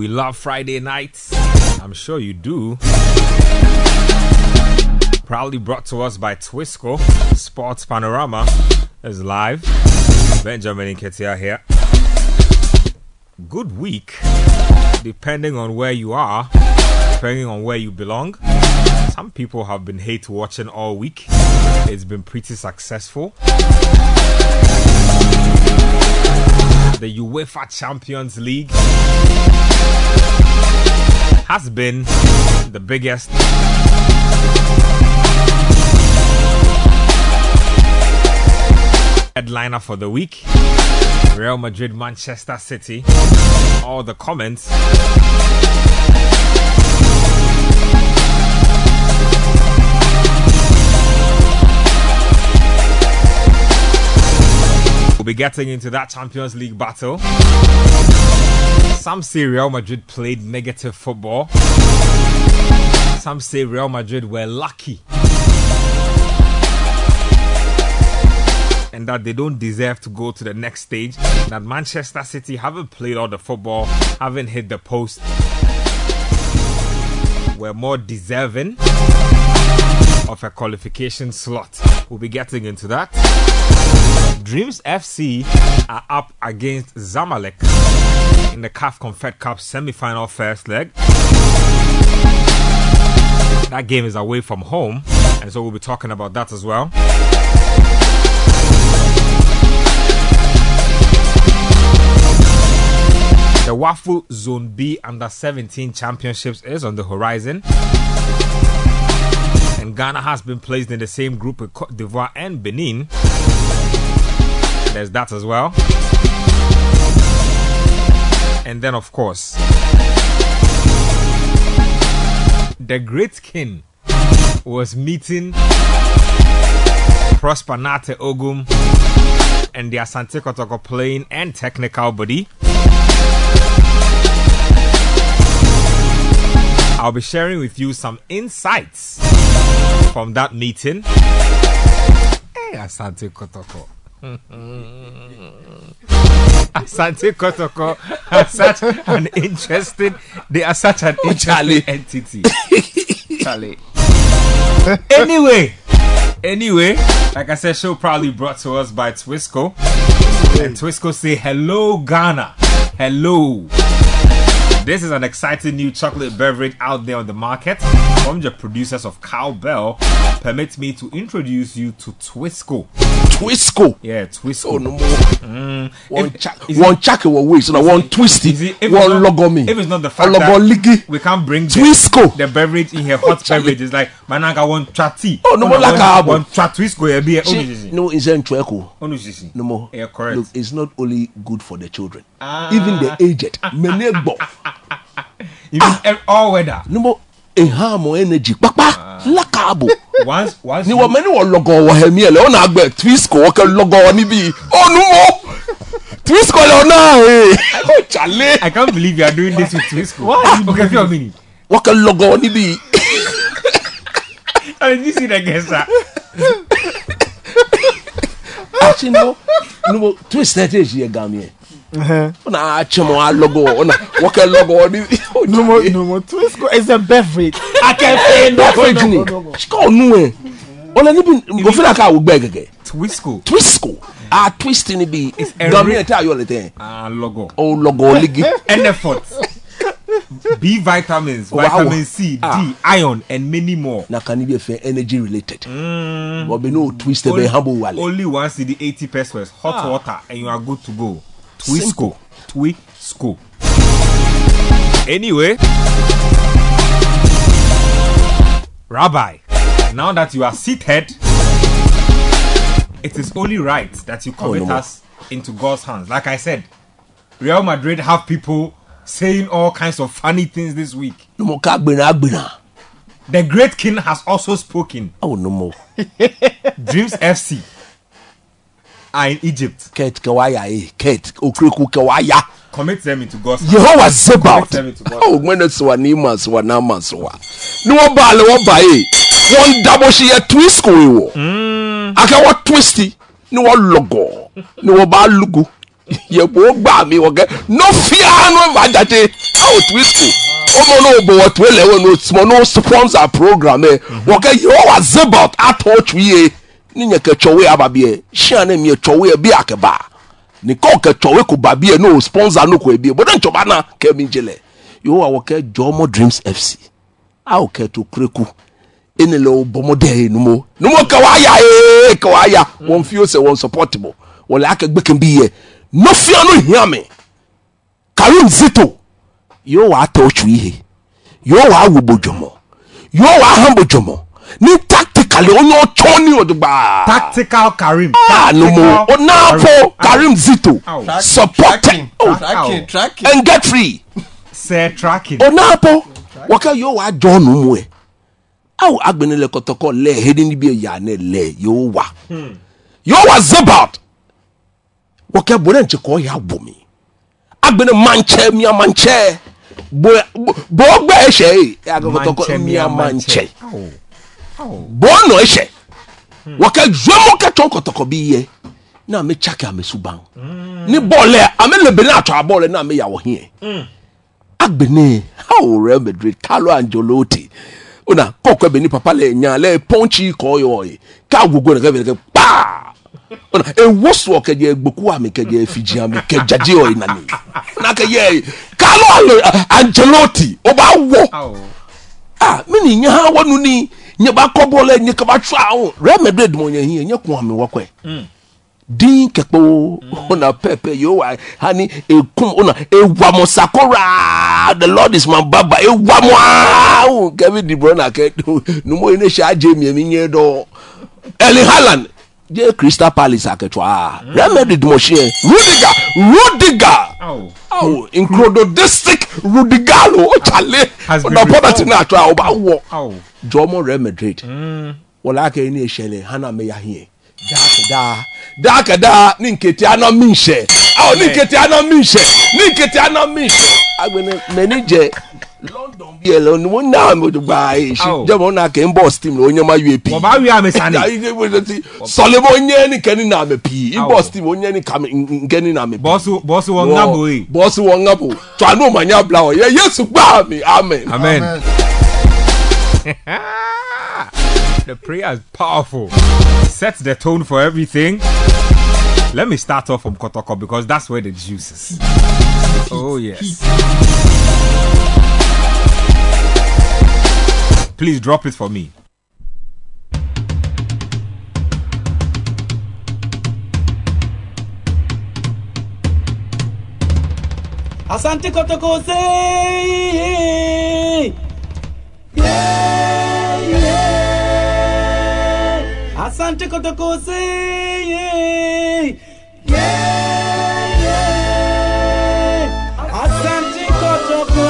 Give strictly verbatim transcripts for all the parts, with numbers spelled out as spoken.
love Friday nights. I'm sure you do. Proudly brought to us by Twisco. Sports Panorama is live. Benjamin Nketiah here. Good week, depending on where you are, depending on where you belong. Some people have been hate watching all week. It's been pretty successful. The UEFA Champions League has been the biggest headliner for the week. Real Madrid, Manchester City. All the comments. We'll be getting into that Champions League battle. Some say Real Madrid played negative football. Some say Real Madrid were lucky and that they don't deserve to go to the next stage. That Manchester City haven't played all the football, haven't hit the post, were more deserving of a qualification slot. We'll be getting into that. Dreams F C are up against Zamalek in the C A F Confed Cup semi-final first leg. That game is away from home, and so we'll be talking about that as well. The WAFU Zone B Under seventeen Championships is on the horizon, and Ghana has been placed in the same group with Cote d'Ivoire and Benin. There's that as well. And then, of course, the Great King was meeting Prosper Nate Ogum and the Asante Kotoko playing and technical body. I'll be sharing with you some insights from that meeting. Hey, Asante Kotoko. Asante Kotoko are such an interesting, they are such an interesting entity. Charlie. Anyway, anyway, like I said, show proudly brought to us by Twisco. And Twisco say, hello Ghana, hello. This is an exciting new chocolate beverage out there on the market from the producers of Cowbell. Permit me to introduce you to Twisco. Twisco? Yeah, Twisco. Oh, no more. Mm. One chuck, one chuck our way, so now one twisty, one logo me. If it's not the fact that we can't bring Twisco, the, the beverage in here, hot beverage, it's like, mananga one chatty. Oh, no more like a one chat Twisco. No, it's in Twisco. No more. Yeah, correct. Look, it's not only good for the children, ah. even the aged. Menebo. Even ah. all weather. No more. A harm energy. Papa, lakabo. Once, once. Ni wa many wa logo wa hemiele. On agbe Twisco wa ke logo ni bi. Oh no more. Twisco le ona eh. Oh Charlie. I can't believe you are doing this with Twisco. Why? Okay, few minutes. Wa ke logo ni bi. Did you see that guess that? Actually no, no Twisted is here gamie. Uh-huh. Na chemo a logo ona what a logo no more no more Twisco is a beverage. I can say no no no. Shiko nu eh. Ona ni bi go feel like I will beg again. Twisco. Twisco. Ah twisting be is gamie tell you all the time. Ah logo. Oh logo ligi. And effort. B vitamins, vitamin C, ah. D, iron, and many more. Now can it be a energy related? Mm. But we know twisted be humble wale. Only one C D eighty pesos, hot ah. water, and you are good to go. Twisco. Twisco. Anyway, Rabbi, now that you are seated, it is only right that you commit oh, no us into God's hands. Like I said, Real Madrid have people saying all kinds of funny things this week. No more The Great King has also spoken. Oh no more. Dreams F C are in Egypt. Kate Kawaya, eh? Kate Okriku Kawaya. Commit them into God's hands. Yehovah Zebaoth. Oh, when it's one imas, one amas, one. No bale, one bae. One double she a twist go. Hmm. I can what twisty. No one logo. No bal lugu. You won't buy me, okay? No fear, no vanity. o Twisco omo no bo what we le no small no sponsor program eh okay you was about at touch we ni nya ka chowe ababie hia na mi chowe bi akeba ni ko ka chowe ko babie no sponsor no ko ebie bodo nchoba na ka mi jele you wa okay Jomo Dreams F C a okay to kreku enele obomode no mo no mo ka wa ya eh ka wa ya won feel say won supportable wole akegbe kan bi ye no fia no hia me Karim Zito yo wa touch we yo wa wubojomo yo wa hambojomo ni tactically onyo choni odugba Tactical Karim. ah no mo onapo Karim Zito supporting Oh, tracking, ow. tracking. and get free Say tracking. onapo waka yo wa john mu e aw agbenele kotoko le hedi ni bi ya na le yo wa yo wa zabat waka bore nche ko ya bomi agbene manche mi manche bo bo gba ehye ya kotoko mi manche Ow. Ow. bo no ehye waka zomo ka ton kotoko bi ye na me chaka me suban ni bole amele be na atwa bole na me ya wo hie agbene how Real Madrid Carlo Ancelotti una kokwe be ni papa le nya le ponchi ko yo yi ka gogo na ka pa una e woso ka je gboku ami ka je fiji ami ka jaje o ina ni na ka ye Carlo Ancelotti o ba wo Ow. ah me ni nya ha wonu ni nya ba ko bole nya ka ba twa o Real Madrid mo nya hi nya ko ami wakwe din kepo ona pepe yo wa hani ekum ona ewa mo sakora the Lord is my baba ewa mo ah Kevin De Bruyne ke no mo ine sha Jamie mi nye do Erling Haaland je Crystal Palace aketwa Real Madrid mo shie Rudiger Rudiger Ow. oh incrododistic Rudiger o chale Has been na poverty recalled. na atwa o ba wo Ow. Jomo Real Madrid wala ka ni ehele hana me ya hie da da da da ni nketi ana minhye ah ni nketi ana minhye ni nketi ana minhye agbene manager London bi ele ni won na mo gba e shi Oh. je mo na ke boss team lo onye ma U A P Oba wi amesani. Solomon onye ni keni na me P Oh. boss team onye ni kam ngeni na me P Boss boss won ngabo yi. boss won ngabo to anu manya bla o ye Yesu gba mi amen Amen. The prayer is powerful. Sets the tone for everything. Let me start off from Kotoko because that's where the juice is. Oh, yes. Please drop it for me. Asante Kotoko say yeah, yeah. Asante Kotoko say yeah, yeah. Asante Kotoko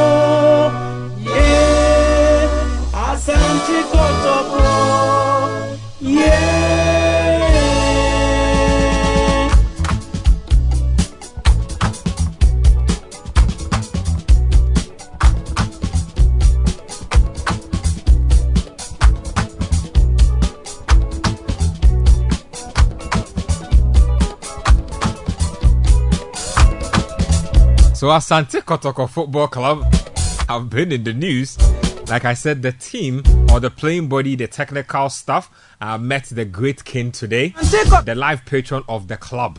yeah. Asante Kotoko yeah. So Asante Kotoko Football Club have been in the news. Like I said, the team or the playing body, the technical staff, uh, met the great king today, the live patron of the club.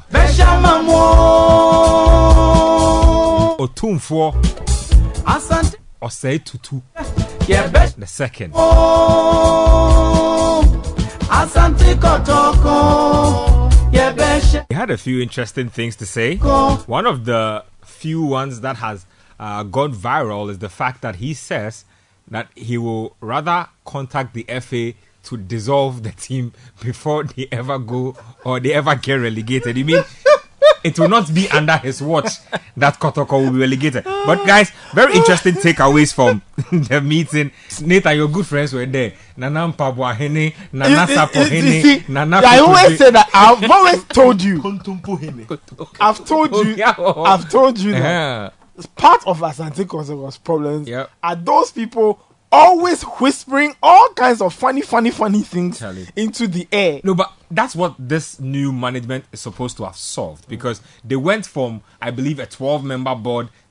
Otumfo Asante Osei Tutu yeah, best. the second. Asante Kotoko yeah, best. He had a few interesting things to say. One of the few ones that has uh, gone viral is the fact that he says that he will rather contact the F A to dissolve the team before they ever go or they ever get relegated. You mean it will not be under his watch that Kotoko will be relegated? But guys, very interesting takeaways from the meeting. Nathan, your good friends were there. Nana Mpabwa Hene, Nana Sapo Hene, Nana I always Kutubi. say that. I've always told you. I've told you. Yeah. I've told you that Yeah. part of Asante Kotoko's problems Yep. are those people always whispering all kinds of funny, funny, funny things Tell it. into the air. No, but that's what this new management is supposed to have solved because they went from, I believe, a twelve-member board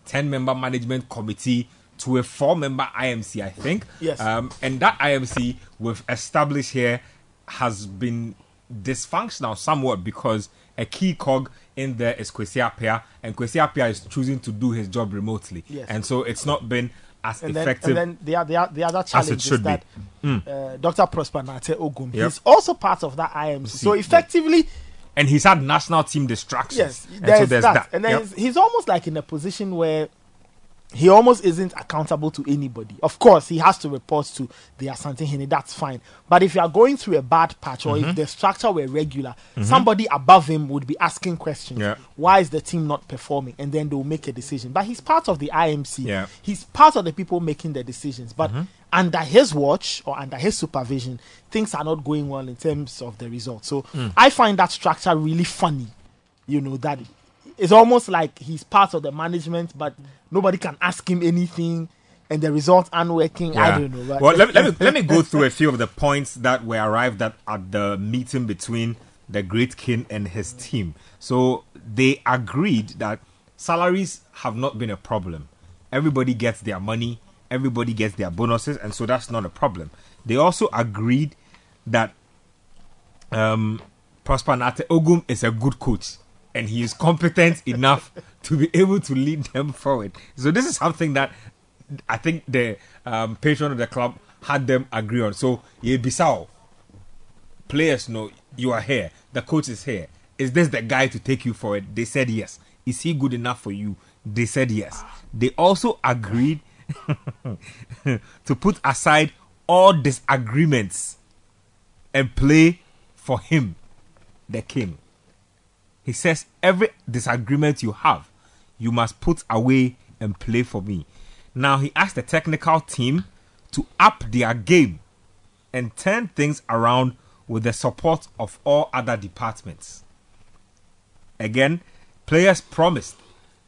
ten-member management committee to a four-member I M C, I think. Yes. Um, and that I M C we've established here has been dysfunctional somewhat because a key cog in there is Kwesi Appiah, and Kwesi Appiah is choosing to do his job remotely. Yes. And so it's not been as And then, effective. and then the, the, the other challenge should is that be. Mm. uh, Doctor Prosper Nate Ogum, Yep. he's also part of that I M C. So See, effectively, and he's had national team distractions. yes, And there's, so there's that. that. And then Yep. he's, he's almost like in a position where he almost isn't accountable to anybody. Of course, he has to report to the Asante Hene, that's fine. But if you are going through a bad patch or Mm-hmm. if the structure were regular, somebody above him would be asking questions. Yeah. Why is the team not performing? And then they'll make a decision. But he's part of the I M C. Yeah. He's part of the people making the decisions. But under his watch or under his supervision, things are not going well in terms of the results. So I find that structure really funny. You know, that it's almost like he's part of the management, but nobody can ask him anything, and the results aren't working. I don't know. But Well, let, let me let me go through a few of the points that were arrived at at the meeting between the great king and his team. So they agreed that salaries have not been a problem. Everybody gets their money, everybody gets their bonuses, and so that's not a problem. They also agreed that um, Prosper Nate Ogum is a good coach and he is competent enough to be able to lead them forward. So this is something that I think the um, patron of the club had them agree on. So, yeah, Bissau, players know you are here. The coach is here. Is this the guy to take you forward? They said yes. Is he good enough for you? They said yes. They also agreed to put aside all disagreements and play for him, the king. He says, every disagreement you have, you must put away and play for me. Now, he asked the technical team to up their game and turn things around with the support of all other departments. Again, players promised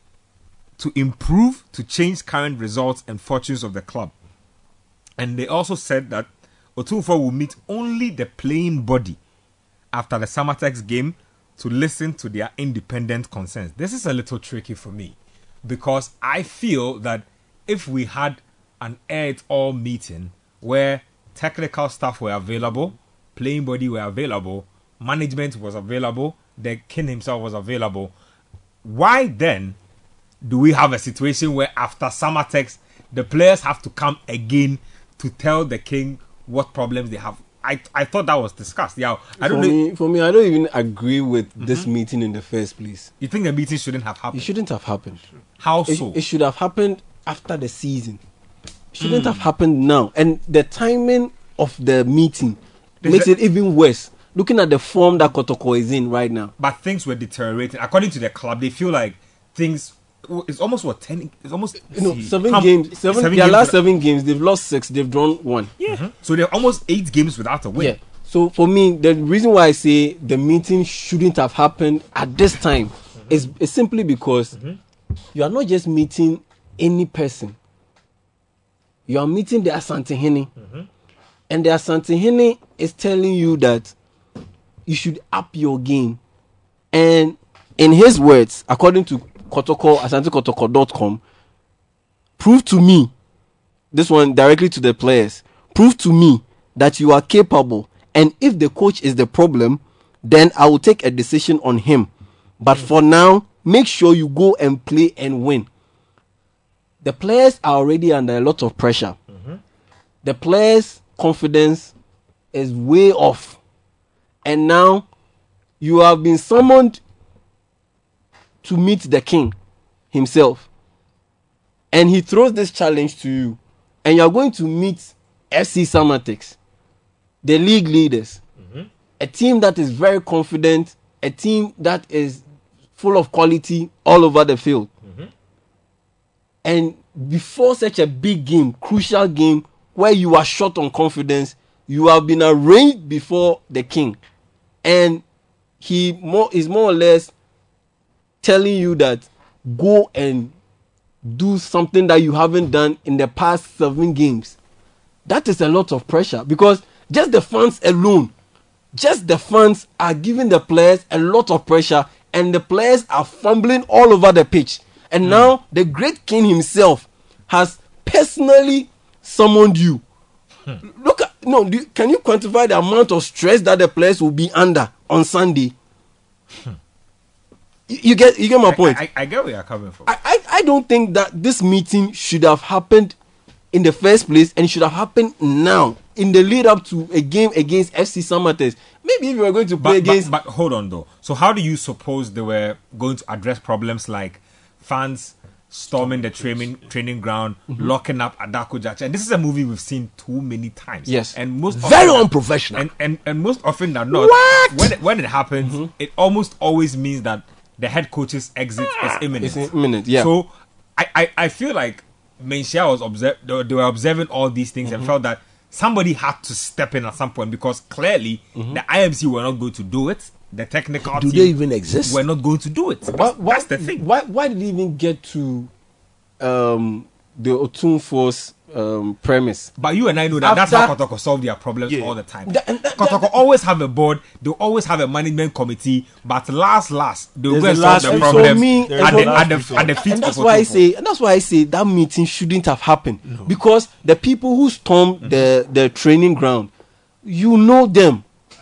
to improve to change current results and fortunes of the club. And they also said that Otumfuo will meet only the playing body after the Samatex game to listen to their independent concerns. This is a little tricky for me because I feel that if we had an air-it-all meeting where technical staff were available, playing body were available, management was available, the king himself was available, why then do we have a situation where after Samatex, the players have to come again to tell the king what problems they have? I I thought that was discussed. Yeah, I don't for know. me, for me, I don't even agree with this meeting in the first place. You think the meeting shouldn't have It happened? shouldn't have happened. How It, so? it should have happened after the season. It shouldn't have happened now. And the timing of the meeting There's makes a- it even worse. Looking at the form that Kotoko is in right now. But things were deteriorating. According to the club, they feel like things. It's almost what ten. It's almost You know, see, seven how- games, seven, their games last without- seven games, they've lost six, they've drawn one. Yeah. So they're almost eight games without a win. Yeah. So for me, the reason why I say the meeting shouldn't have happened at this time is, is simply because you are not just meeting any person. You are meeting the Asante Hene. And the Asante Hene is telling you that you should up your game. And in his words, according to Kotoko, asante kotoko dot com, prove to me, this one directly to the players, prove to me that you are capable. And if the coach is the problem, then I will take a decision on him. But for now, make sure you go and play and win. The players are already under a lot of pressure. The players' confidence is way off. And now you have been summoned to meet the king himself. And he throws this challenge to you. And you are going to meet F C Samatex, the league leaders, a team that is very confident, a team that is full of quality all over the field. And before such a big game, crucial game, where you are short on confidence, you have been arraigned before the king. And he more is more or less telling you that go and do something that you haven't done in the past seven games. That is a lot of pressure because just the fans alone, just the fans are giving the players a lot of pressure and the players are fumbling all over the pitch. and mm. now the great king himself has personally summoned you. Hmm. Look at no. Do you, can you quantify the amount of stress that the players will be under on Sunday? Hmm. You, you get you get my point. I, I, I get where you're coming from. I, I I don't think that this meeting should have happened in the first place, and it should have happened now in the lead up to a game against F C Samatex. Maybe if you were going to play but, against, but, but hold on though. So how do you suppose they were going to address problems like fans storming the training training ground, mm-hmm. locking up Adako Jacha? And this is a movie we've seen too many times. Yes, and most very often, unprofessional. And, and and most often than not, what? when it, when it happens, mm-hmm. it almost always means that the head coach's exit is imminent. It's imminent. Yeah. So I I, I feel like Menchia was observe they, they were observing all these things mm-hmm. and felt that somebody had to step in at some point, because clearly mm-hmm. the I M C were not going to do it. The technical do team they even exist? were not going to do it. Why, why, That's the thing. Why why did it even get to um, the Otunfo's um, premise? But you and I know that After, that's how Kotoko solve their problems Yeah. all the time. That- and that- Kotoko that- always have a board. They always have a management committee. But last, last, they will There's go a and solve last the resort. problems So me- at, and the, so- at, the, at the feet And that's of why I Otunfo. say, and that's why I say that meeting shouldn't have happened, because the people who stormed Mm-hmm. the the training ground, you know them,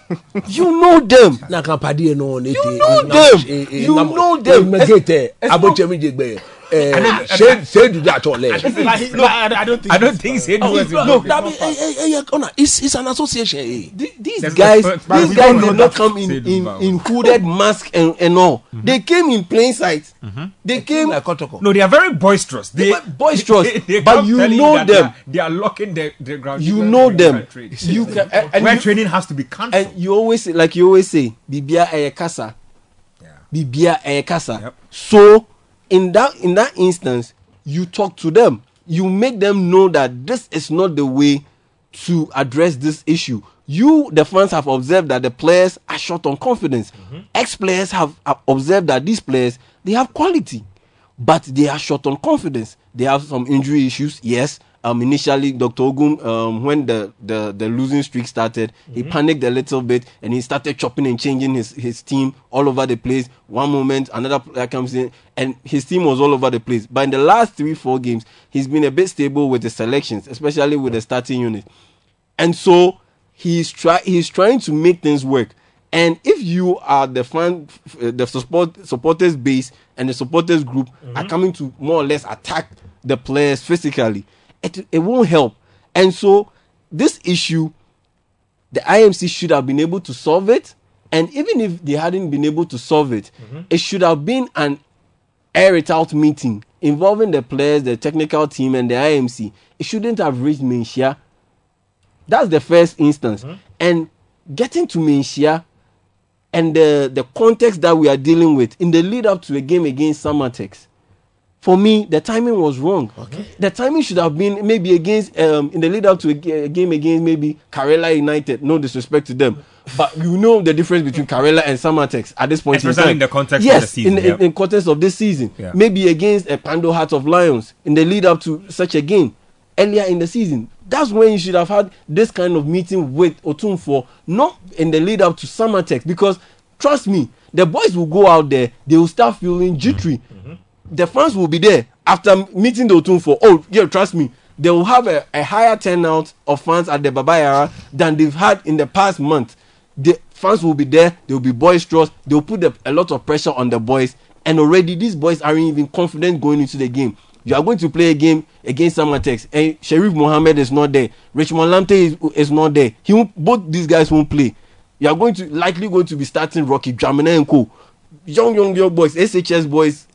you know them. na kampadi no ne You know them. You know them. megete abochemi jegbe eh say say do that all Like, he- like, I, I don't think. I don't think so. Oh, It was- no, that be, eh, eh, eh, yeah, Connor, it's, it's an association. Eh. Th- These That's guys, the first- but these we guys don't know did not that come in state in, about- in hooded mask and, and all. They came in plain sight. They came. Like Kotoko. No, they are very boisterous. They, were boisterous, they- they but come you telling know that them. They are, they are locking the, the ground. You where- know where them. they can trade. You can, and, and Where you, training has to be cancelled. and you always say, like you always say, Bibia Eyekasa. Yeah. Bibia Eyekasa. Yep. So in that in that instance, you talk to them. You make them know that this is not the way to address this issue. You, the fans, have observed that the players are short on confidence. Mm-hmm. Ex-players have, have observed that these players, they have quality, but they are short on confidence. They have some injury issues. Yes, um, initially Doctor Ogum, um, when the, the, the losing streak started, mm-hmm. he panicked a little bit and he started chopping and changing his, his team all over the place. One moment, another player comes in, and his team was all over the place. But in the last three, four games, he's been a bit stable with the selections, especially with the starting unit. And so he's try he's trying to make things work. And if you are the fan, uh, the support supporters base and the supporters group mm-hmm. are coming to more or less attack the players physically, it it won't help. And so this issue, the I M C should have been able to solve it. And even if they hadn't been able to solve it, mm-hmm. it should have been an air it out meeting involving the players, the technical team, and the I M C. It shouldn't have reached Menchia. That's the first instance. Mm-hmm. And getting to Menchia and the, the context that we are dealing with in the lead up to a game against Samatex, for me, the timing was wrong. Okay. The timing should have been maybe against, um, in the lead up to a, g- a game against maybe Karela United. No disrespect to them. But you know the difference between Karela and Samatex at this point in time. Especially in the context yes, of the season. in, Yep. in, in context of this season. Yeah. Maybe against a Pando Heart of Lions in the lead up to such a game earlier in the season. That's when you should have had this kind of meeting with Otunfo, not in the lead up to Samatex. Because trust me, the boys will go out there, they will start feeling jittery. Mm-hmm. The fans will be there after meeting the Otunfo. Oh, yeah, trust me, they will have a, a higher turnout of fans at the Baba Yara than they've had in the past month. The fans will be there, they will be boisterous, they will put the, a lot of pressure on the boys, and already these boys aren't even confident going into the game. You are going to play a game against Samatex, and Sharif Mohammed is not there, Richmond Lamte is, is not there. He won't, both these guys won't play. You are going to likely going to be starting Rocky Dramina and Co. Young, young, young boys, S H S boys.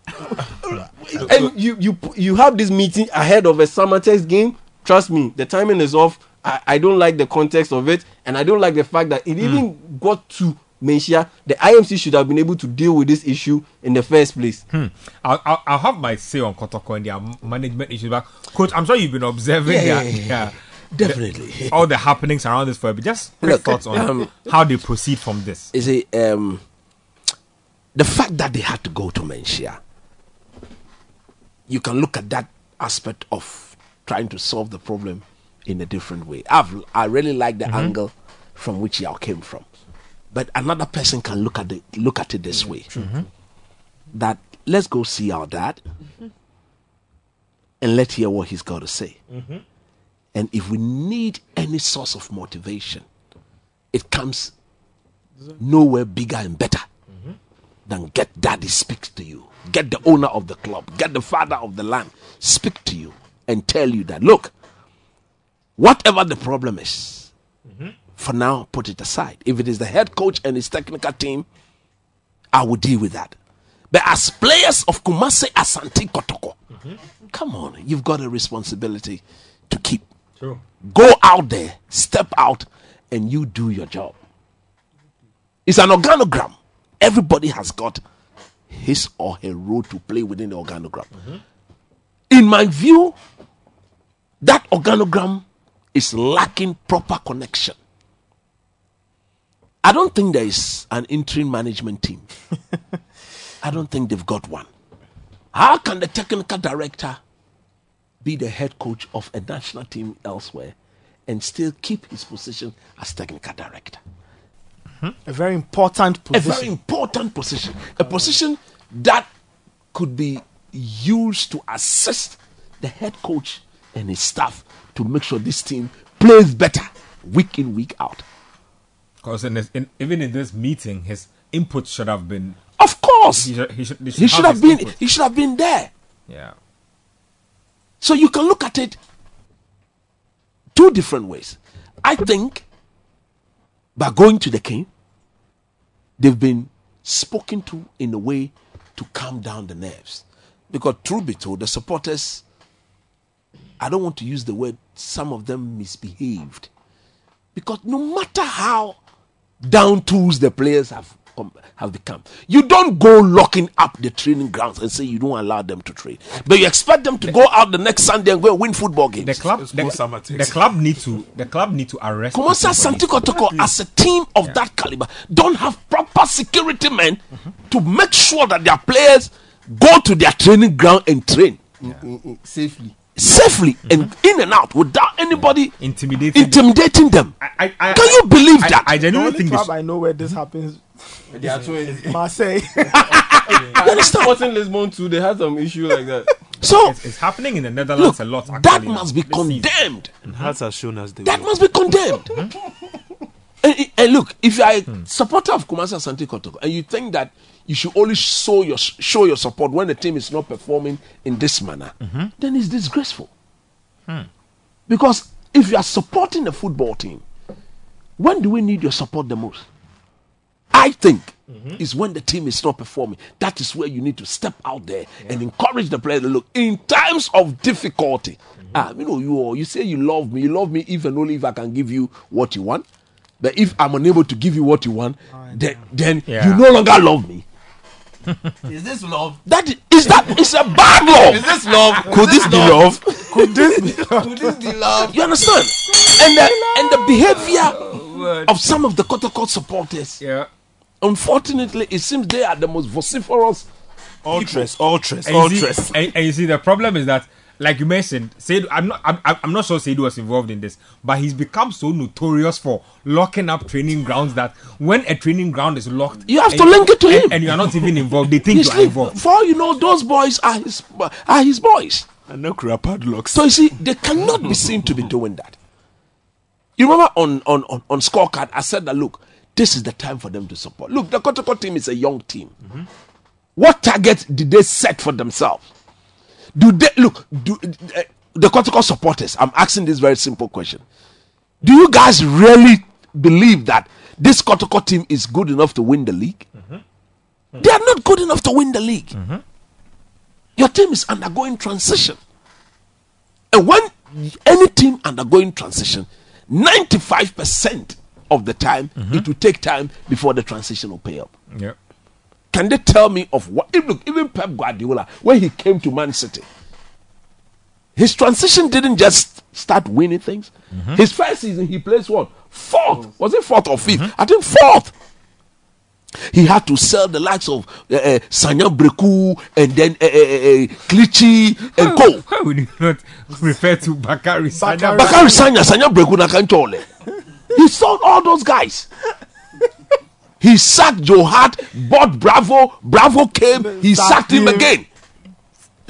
And you, you you have this meeting ahead of a Samatex game. Trust me, the timing is off. I, I don't like the context of it, and I don't like the fact that it mm. even got to Menchia. The I M C should have been able to deal with this issue in the first place. Hmm. I'll, I'll, I'll have my say on Kotoko and their management issues. But Coach, I'm sure you've been observing Yeah, their, yeah, yeah, their- Definitely. the- all the happenings around this for a bit. Just quick Look, thoughts on um, how they proceed from this. Is it um the fact that they had to go to Menchia? You can look at that aspect of trying to solve the problem in a different way. I've I really like the mm-hmm. angle from which y'all came from, but another person can look at it look at it this way: mm-hmm. that let's go see our dad. Mm-hmm. and let's hear what he's got to say. Mm-hmm. And if we need any source of motivation, it comes nowhere bigger and better mm-hmm. than get daddy speaks to you. Get the owner of the club, get the father of the land, speak to you and tell you that, look, whatever the problem is, mm-hmm. for now, put it aside. If it is the head coach and his technical team, I will deal with that. But as players of Kumasi Asante Kotoko, mm-hmm. come on, you've got a responsibility to keep. Sure. Go out there, step out, and you do your job. It's an organogram. Everybody has got his or her role to play within the organogram. Mm-hmm. In my view, that organogram is lacking proper connection. I don't think there is an interim management team. I don't think they've got one. How can the technical director be the head coach of a national team elsewhere and still keep his position as technical director? A very important position. A very important position. A position that could be used to assist the head coach and his staff to make sure this team plays better week in, week out. Because in, in, even in this meeting, his input should have been. Of course, he should, he should, he should, he should have, have been. input. He should have been there. Yeah. So you can look at it two different ways. I think by going to the king, they've been spoken to in a way to calm down the nerves. Because truth be told, the supporters, I don't want to use the word, some of them misbehaved. Because no matter how down tools the players have have become, you don't go locking up the training grounds and say you don't allow them to train, but you expect them to go out the next Sunday and go and win football games. The club, the, the club need to, the club need to arrest. Kumasi Asante Kotoko, as a team of yeah. that caliber, don't have proper security men mm-hmm. to make sure that their players go to their training ground and train yeah. mm, mm, safely. Safely mm-hmm. and in and out without anybody yeah. intimidating, intimidating them. I, I, I, Can you believe I, that? I, I genuinely the think club this. I know where this happens. They are twins. Marseille. You understand? Sporting Lisbon too, they had some issue like that. So it's, it's happening in the Netherlands look, a lot. Actually, that must be this season. condemned. And Hearts has shown us the That way. must be condemned. Mm-hmm. and, and look, if you are a hmm. supporter of Kumasi Asante Kotoko and you think that you should only show your show your support when the team is not performing in this manner, mm-hmm. then it's disgraceful. Hmm. Because if you are supporting a football team, when do we need your support the most? I think mm-hmm. is when the team is not performing. That is where you need to step out there yeah. and encourage the players to look in times of difficulty. Mm-hmm. Ah, you know, you you say you love me, you love me if and only if I can give you what you want. But if I'm unable to give you what you want, oh, then then yeah. you no longer love me. Is this love? That is, is that is a bad love. Is this love? Could this be love? Could this be love? Could this be love? You understand? And the and the behavior oh, of some of the Kotoko supporters. Yeah. Unfortunately, it seems they are the most vociferous. Ultras, ultras, And you, see, ultras. and, and you see, the problem is that, like you mentioned, Seydou, I'm not, I'm, I'm not sure Seydou was involved in this, but he's become so notorious for locking up training grounds that when a training ground is locked, You have and to link it to and, him. and you are not even involved. They think You you are see, involved. for all you know, those boys are his are his boys. And no crap padlocks. So you see, they cannot be seen to be doing that. You remember on on on, on scorecard, I said that look, this is the time for them to support. Look, the Kotoko team is a young team. Mm-hmm. What target did they set for themselves? Do they look? Do uh, the Kotoko supporters? I'm asking this very simple question. Do you guys really believe that this Kotoko team is good enough to win the league? Mm-hmm. Mm-hmm. They are not good enough to win the league. Mm-hmm. Your team is undergoing transition, and when any team undergoing transition, ninety-five percent of the time, mm-hmm. it will take time before the transition will pay up. Yeah. Can they tell me of what? If, look, even Pep Guardiola, when he came to Man City, his transition didn't just start winning things. Mm-hmm. His first season, he plays what? Fourth. Was it fourth or fifth? Mm-hmm. I think fourth. He had to sell the likes of uh, uh, Sanya Breku and then uh, uh, uh, Clichy and Co. Why would you not refer to Bakary Sanya? Bakary Sanya, Sanya Breku na Kanchole. He sold all those guys. He sacked Joe Hart, bought Bravo. Bravo came, he sacked him again.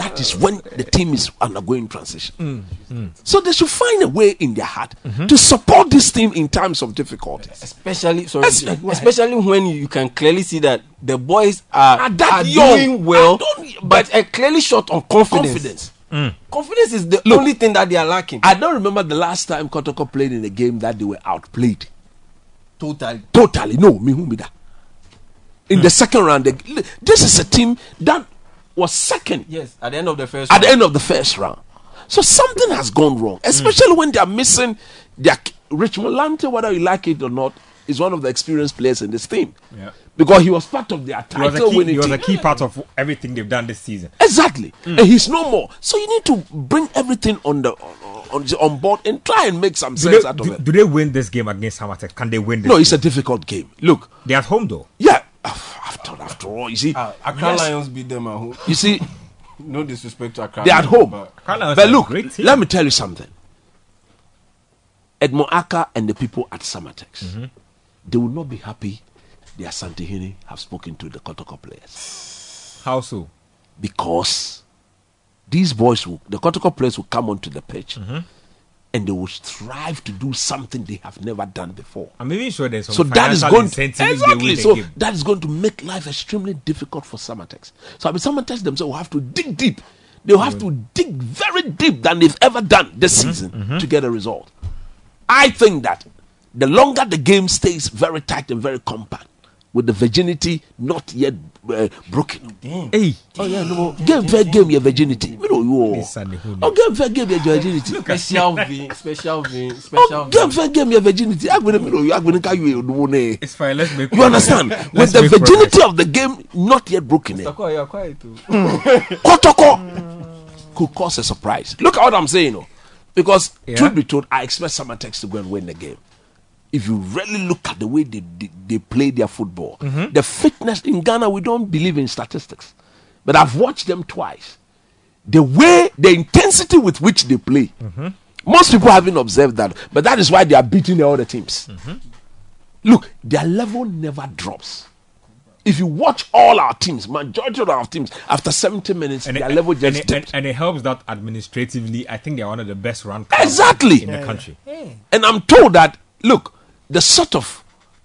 That is when the team is undergoing transition. So they should find a way in their heart to support this team in times of difficulty. Especially, sorry, Yes, go ahead. especially when you can clearly see that the boys are, Are that are young. doing well, I don't- but are clearly short on confidence. Confidence. Confidence is the Look, only thing that they are lacking. I don't remember the last time Kotoko played in a game that they were outplayed. Totally. Totally. No, me who me that. In the second round, they, this is a team that was second Yes, at the end of the first at round. the end of the first round. So something has gone wrong, especially when they are missing their Richmond Lante, whether you like it or not, is one of the experienced players in this team. Yeah. Because he was part of their He was, a title key, winning he was team. a key part of everything they've done this season. Exactly. And he's no more. So you need to bring everything on the on, on, on board and try and make some Do sense they, out of do, it. do they win this game against Samatex? Can they win this? No, it's a difficult game. Look, They're at home though. yeah. After after all, you see, Uh, Accra yes, Lions beat them at home. you see, No disrespect to Accra. they're at Lions, home. but Accra Lions But are a look, great team. let me tell you something. Edmond Aka and the people at Samatex, they will not be happy the Asante Hene have spoken to the Kotoko players, How so? because these boys, will, the Kotoko players, will come onto the pitch and they will strive to do something they have never done before. I'm even sure there's some So that is financial going to, incentive if they exactly. win the So game. that is going to make life extremely difficult for Samatex. So I mean, Samatex themselves will have to dig deep. They will have to dig very deep than they've ever done this season to get a result. I think that the longer the game stays very tight and very compact, with the virginity not yet uh, broken. Hey, Oh yeah, no. Game fair game your virginity. You know you. This Sunday, who Oh game fair game your virginity. special vein, special vein, special Oh vein. game fair game your virginity. I'm gonna you. I'm gonna you. it's fine. Let's make. You understand? With Let's the make virginity of the game not yet broken, eh, Sako, you are quiet too. Kotoko could cause a surprise. Look at what I'm saying, oh. Because Yeah. truth be told, I expect Samatex to go and win the game. If you really look at the way they they, they play their football, the fitness in Ghana, we don't believe in statistics, but I've watched them twice. The way, the intensity with which they play, most people haven't observed that, but that is why they are beating the other teams. Look, their level never drops. If you watch all our teams, majority of our teams, after seventy minutes, And their it, level and, just it, dips. and, and it helps that administratively, I think they're one of the best run clubs Exactly. in the country. And I'm told that, look, the sort of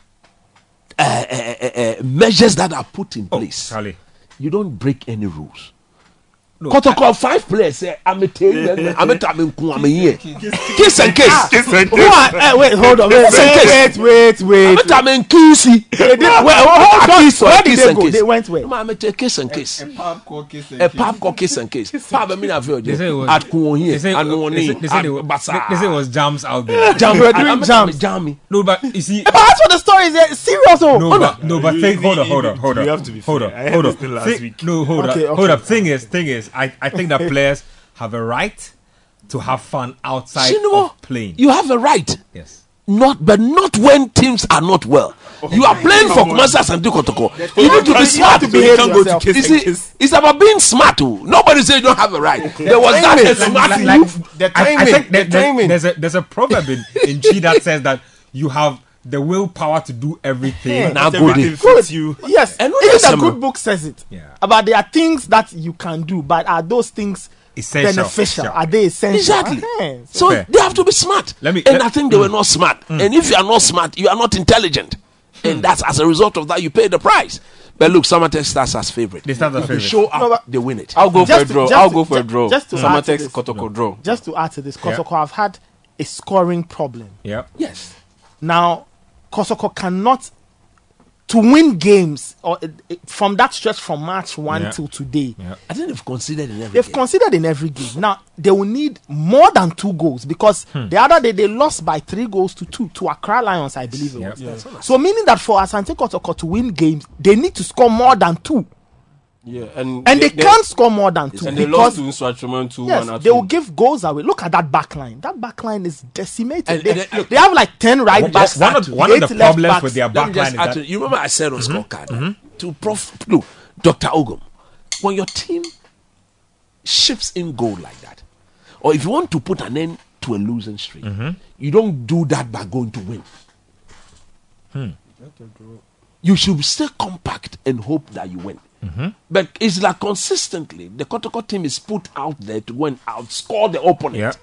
uh, uh, uh, uh, measures that are put in Oh, place, Charlie. you don't break any rules. No, Kotoko five players say, I'm a tail, I'm a tail, I'm a here. Kiss and kiss. Kiss and Who are, eh, wait, hold on. Wait, Kiss and wait, kiss. wait, wait, I'm wait. a tail and kissy. They did- wait, hold on. Kiss or Where did kiss they and go? kiss. They went where? I'm a tail kiss and kiss. pub called Kiss and A pub called kiss and kiss. Pub, I mean, I've heard They say it was, at Kuon they here, say, and no they say, they say, they, were- one they, they say it was jams out there. Jam, They were doing jams. Jammy. No, but you see, But that's what the story is. eh, Serious, oh. no, but, no, but You- think, hold on, you- hold on, hold on. you have to be hold fair. on, I heard hold on. this thing last Think- week. No, hold Okay, on, hold okay. up. Thing is, thing is, I, I think that players have a right to have fun outside You know, of playing. you have a right. Yes. Not, but not when teams are not well. You are playing for Kumasi and Kotoko. You need to be You smart. have to behave can't go to yourself. kiss You and see, kiss. it's about being smart. Too. Nobody says you don't have a right. There was that a smart like- move. The I, I timing, think the that, that timing. there's a there's a proverb in, in G that says that you have the willpower to do everything. Now go Everything there. fits you. Yes, And even yes, the I'm- good book says it. Yeah. About there are things that you can do, but are those things Essential. beneficial? Sure. Are they essential? Exactly. Eh, So Fair. they have to be smart. Let me- and let- I think they were not smart. And if you are not smart, you are not intelligent. And that's as a result of that, you pay the price. But look, Samatex starts as favorite. They start as They favorite. show up, No, but- they win it. I'll go for Just a to- draw. just I'll to- go for a ju- draw. just to add to Samatex this. Kotoko draw. Just to add to this, Yeah. Kosoko have had a scoring problem. Yeah. Yes. Now, Kosoko cannot to win games or uh, uh, from that stretch from March one Yeah. till today. Yeah. I think they've considered in every They've game. considered in every game. Now they will need more than two goals because Hmm. the other day they lost by three goals to two to Accra Lions, I believe it Yeah. was. Yeah. So meaning that for Asante Kotoko to win games, they need to score more than two, Yeah, and and they, can't score more than two And they lost because to Swatchman two yes, one at they will home. give goals away. Look at that back line. That back line is decimated. And- they, and, uh, look, they have like ten right One, backs. one of, one of eight the left problems backs. with their Let me back line just is add that to, you remember I said on scorecard to Prof look, Doctor Ogum, when your team ships in goal like that, or if you want to put an end to a losing streak, you don't do that by going to win. you should stay compact and hope that you win. Mm-hmm. But it's like consistently, the Kotoko team is put out there to go and outscore the opponent. Yeah.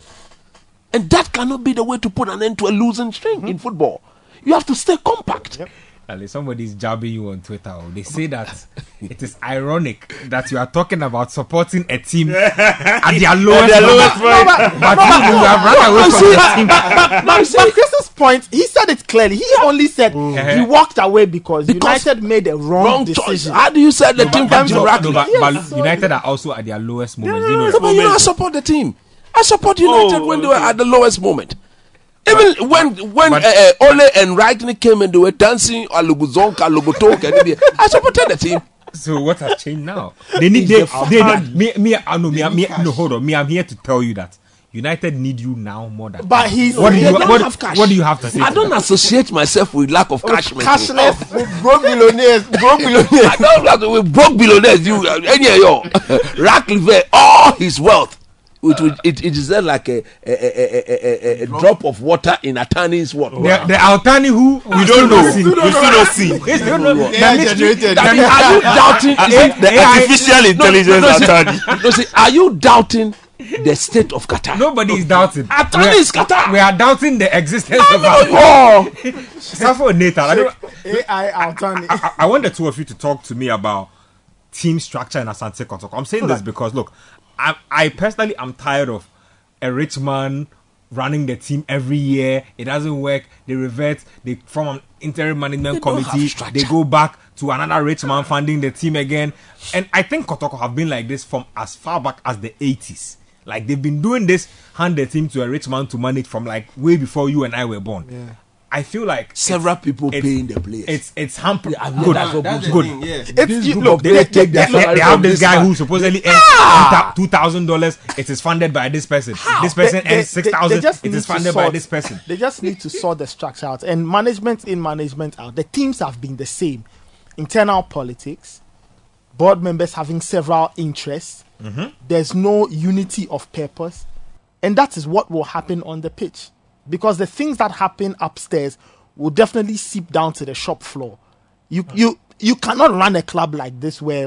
And that cannot be the way to put an end to a losing streak mm-hmm. in football. You have to stay compact. Yep. Ali, somebody's jabbing you on Twitter. Oh, they say that it is ironic that you are talking about supporting a team at their lowest, their lowest number. point. No, but, but you, you have run away from the team. But, but Chris's point, he said it clearly. He only said he walked away because, Because United made a wrong, Wrong decision. choice. How do you say the team But, comes to no, rack? no, but, Yes, but so- United are also at their lowest moment. no, You know, no, But you know, I support the team. I support United Oh, when they were okay. at the lowest moment. Even when when but- uh, uh, Ole and Ragnick came and they were dancing Alubuzonka, Lubutoka, I supported the team. So what has changed now? They need they, they, they me me I know me, me no hold on me I'm here to tell you that United need you now more than But ever. he's- what do they you don't what, have cash. what do you have to say? I to don't that? associate myself with lack of cash. man. Cashless, broke billionaires, broke billionaires. I don't like with broke billionaires. You, uh, any of your Ratcliffe, all his wealth. It, it, it, it is then like a, a, a, a, a, a drop of water in Atani's water. The, the Altani who We don't know. We still don't see. We still don't know. A I generated. That is, are you doubting? Uh, is it the A I Artificial intelligence no, see- Atani. no, see, are you doubting the state of Qatar? Nobody is doubting. Atani We are- is Qatar. We are doubting the existence of our Oh, Suffer Nathan. I, don't, A I alternative. I, I want the two of you to talk to me about team structure in Asante Kotoko. I'm saying this because look, I, I personally am tired of a rich man running the team every year. It doesn't work. They revert. They form an interim management They don't committee. have structure. They go back to another rich man funding the team again. And I think Kotoko have been like this from as far back as the eighties. Like they've been doing this, hand the team to a rich man to manage from like way before you and I were born. Yeah. I feel like several people it's- paying the players. it's it's hamper. Yeah, I know good, that's what good, Bruce- good. Thing, yeah. It's This you, group look, of They, players they, take their they- they salary have from this this guy man. who supposedly earns two thousand dollars. It is funded by this person. This person They- they- earns six they- they thousand. just It need is to funded by sort- this person. They just need to sort the structure out. And management in, management out. The teams have been the same. Internal politics, board members having several interests. Mm-hmm. There's no unity of purpose. And that is what will happen on the pitch. Because the things that happen upstairs will definitely seep down to the shop floor. You you you cannot run a club like this where,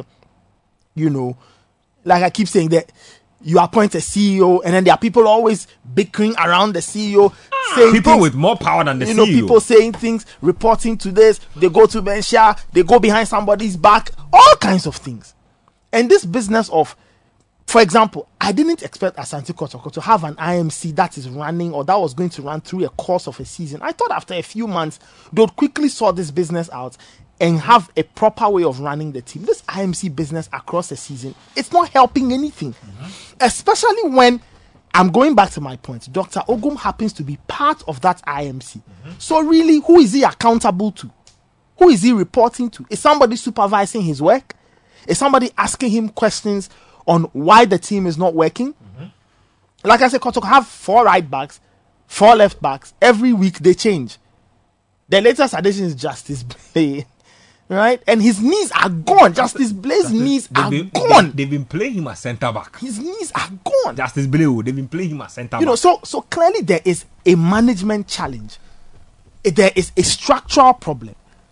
you know, like I keep saying that you appoint a C E O and then there are people always bickering around the C E O, saying People things, with more power than the you know, C E O. people saying things, reporting to this, they go to Bensha, they go behind somebody's back, all kinds of things. And this business of, for example, I didn't expect Asante Kotoko to have an I M C that is running or that was going to run through a course of a season. I thought after a few months, they would quickly sort this business out and have a proper way of running the team. This I M C business across the season, it's not helping anything. Especially when, I'm going back to my point, Doctor Ogum happens to be part of that I M C. So really, who is he accountable to? Who is he reporting to? Is somebody supervising his work? Is somebody asking him questions on why the team is not working? Like I said, Kotoko have four right backs, four left backs. Every week they change. The latest addition is Justice Blay, right? And his knees are gone. Justice Blay's knees They've are been, gone. they, have been playing him as centre back. His knees are gone. Justice Blue, they've been playing him as centre You know, back. so so clearly there is a management challenge. Eh, There is a structural problem.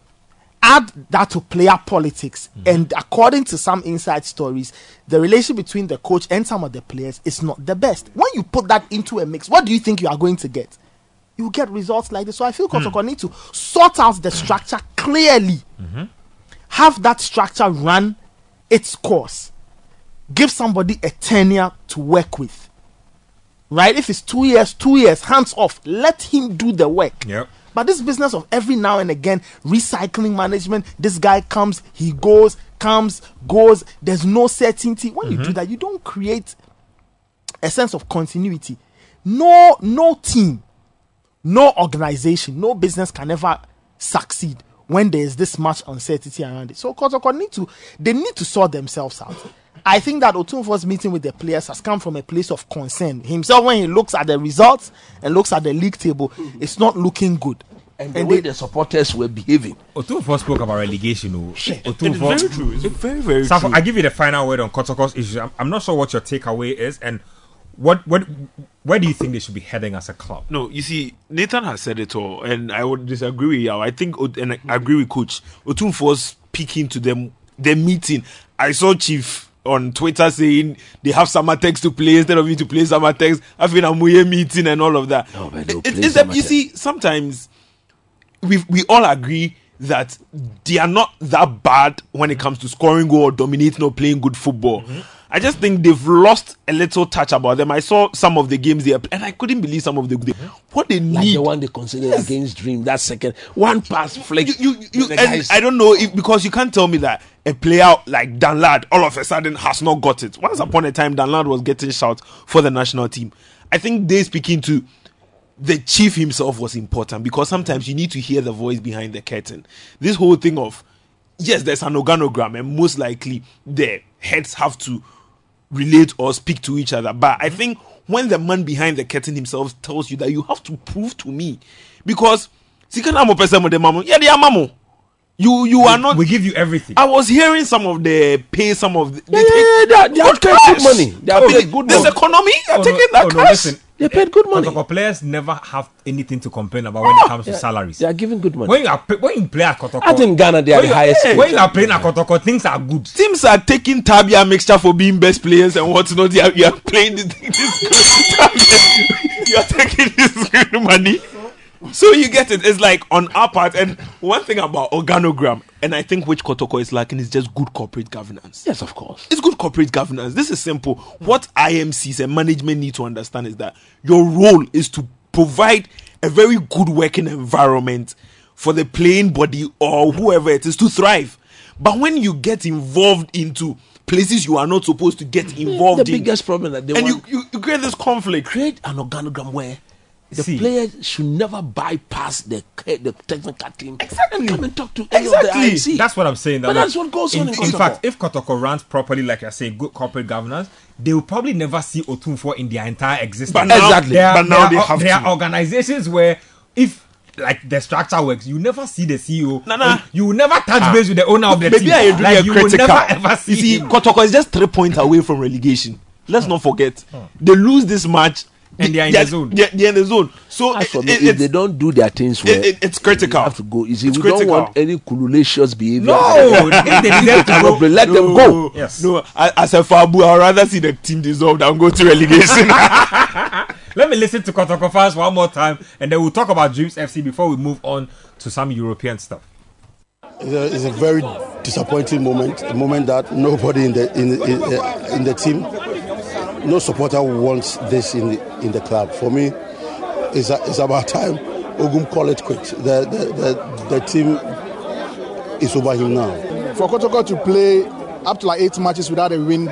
Add that to player politics, and according to some inside stories, the relation between the coach and some of the players is not the best. When you put that into a mix, what do you think you are going to get? You get results like this. So I feel Kotoko need to sort out the structure clearly. Have that structure run its course. Give somebody a tenure to work with. Right? If it's two years, two years, hands off. Let him do the work. Yep. But this business of every now and again recycling management, this guy comes, he goes, comes, goes. There's no certainty. When you do that, you don't create a sense of continuity. No, no team, no organization, no business can ever succeed when there is this much uncertainty around it. So Kotoko need to, they need to sort themselves out. I think that Otunfo's meeting with the players has come from a place of concern. Himself, when he looks at the results and looks at the league table, it's not looking good. and the And way they- the supporters were behaving. Otunfo spoke about relegation. Oh. It is Otunfo, very true. It's very, very Safo, true. I give you the final word on Kotoko's issue. I'm, I'm not sure what your takeaway is, and what what where do you think they should be heading as a club? No, you see, Nathan has said it all, and I would disagree with you. I think, and I agree with Coach Otumfuo's speaking to them, their meeting. I saw Chief on Twitter saying they have Samatex to play instead of you to play Samatex. I've been a Muye meeting and all of that. No, man, It- play it's that you Samatex. see, sometimes we we all agree that they are not that bad when it comes to scoring goal or dominating or playing good football. Mm-hmm. I just think they've lost a little touch about them. I saw some of the games they are, and I couldn't believe some of the they, what they Like need. the one they considered against Dream, that second one pass flick. You, you, you, the and guys- I don't know if, because you can't tell me that a player like Dan Lad all of a sudden has not got it. Once upon a time, Dan Lad was getting shouts for the national team. I think they speaking to the chief himself was important, because sometimes you need to hear the voice behind the curtain. This whole thing of, yes, there's an organogram, and most likely the heads have to relate or speak to each other. But I think when the man behind the curtain himself tells you that you have to prove to me, because Sikana person with the mamu, yeah, they are mamu. You you are not. We give you everything. I was hearing some of the pay, some of the, Yeah, yeah, yeah, they are- they are good paid cash. good money. They are Oh, paid good this money. economy, you're Oh, no, taking that oh, no, cash. listen, They paid good money. Kotoko players never have anything to complain about when it comes to salaries. They are giving good money. When you are pay- when you play at Kotoko, I think Ghana they are when the you- highest. When you are playing at Kotoko, things are good. Teams are taking Tabia mixture for being best players and whatnot. You are, you are playing this, this good. You are taking this good money. So you get it. It's like on our part. And one thing about organogram, and I think which Kotoko is lacking, is just good corporate governance. Yes, of course. It's good corporate governance. This is simple. What I M Cs and management need to understand is that your role is to provide a very good working environment for the playing body or whoever it is to thrive. But when you get involved into places you are not supposed to get involved The in, biggest problem that they and you, want you, you create this conflict. create an organogram where the See. players should never bypass the the technical team. Exactly. And come and talk to any of the Exactly. I M C. That's what I'm saying. But like, that's what goes on in, in in Kotoko. fact, if Kotoko runs properly, like I say, good corporate governance, they will probably never see Otumfuo in their entire existence. But now- Exactly. There are, but now there they are, have there to. are organizations where if like the structure works, you never see the C E O. Nah, nah. You will never touch base with the owner of the Maybe team. I agree. Like, Like you critical. will never ever see. You see, him. Kotoko is just three points away from relegation. Let's not forget. They lose this match, And they are in the zone. They're, they're in the zone. So As for it- me, it- if it's, they don't do their things well, it- it- it's critical. you have to go. You see, It's we critical. don't want any cululacious behavior. No, if they deserve to Cannot play. go. Let them go. Yes. No, I- as a Fabu, I'd rather see the team dissolve than go to relegation. Let me listen to Kotoko fans one more time, and then we'll talk about Dreams F C before we move on to some European stuff. It's a, it's a very disappointing moment. A moment that nobody in the in, in, uh, in the team, no supporter wants this in the, in the club. For me, it's, a, it's about time Ogum call it quits. The the, the the team is over him now. For Kotoko to play up to like eight matches without a win,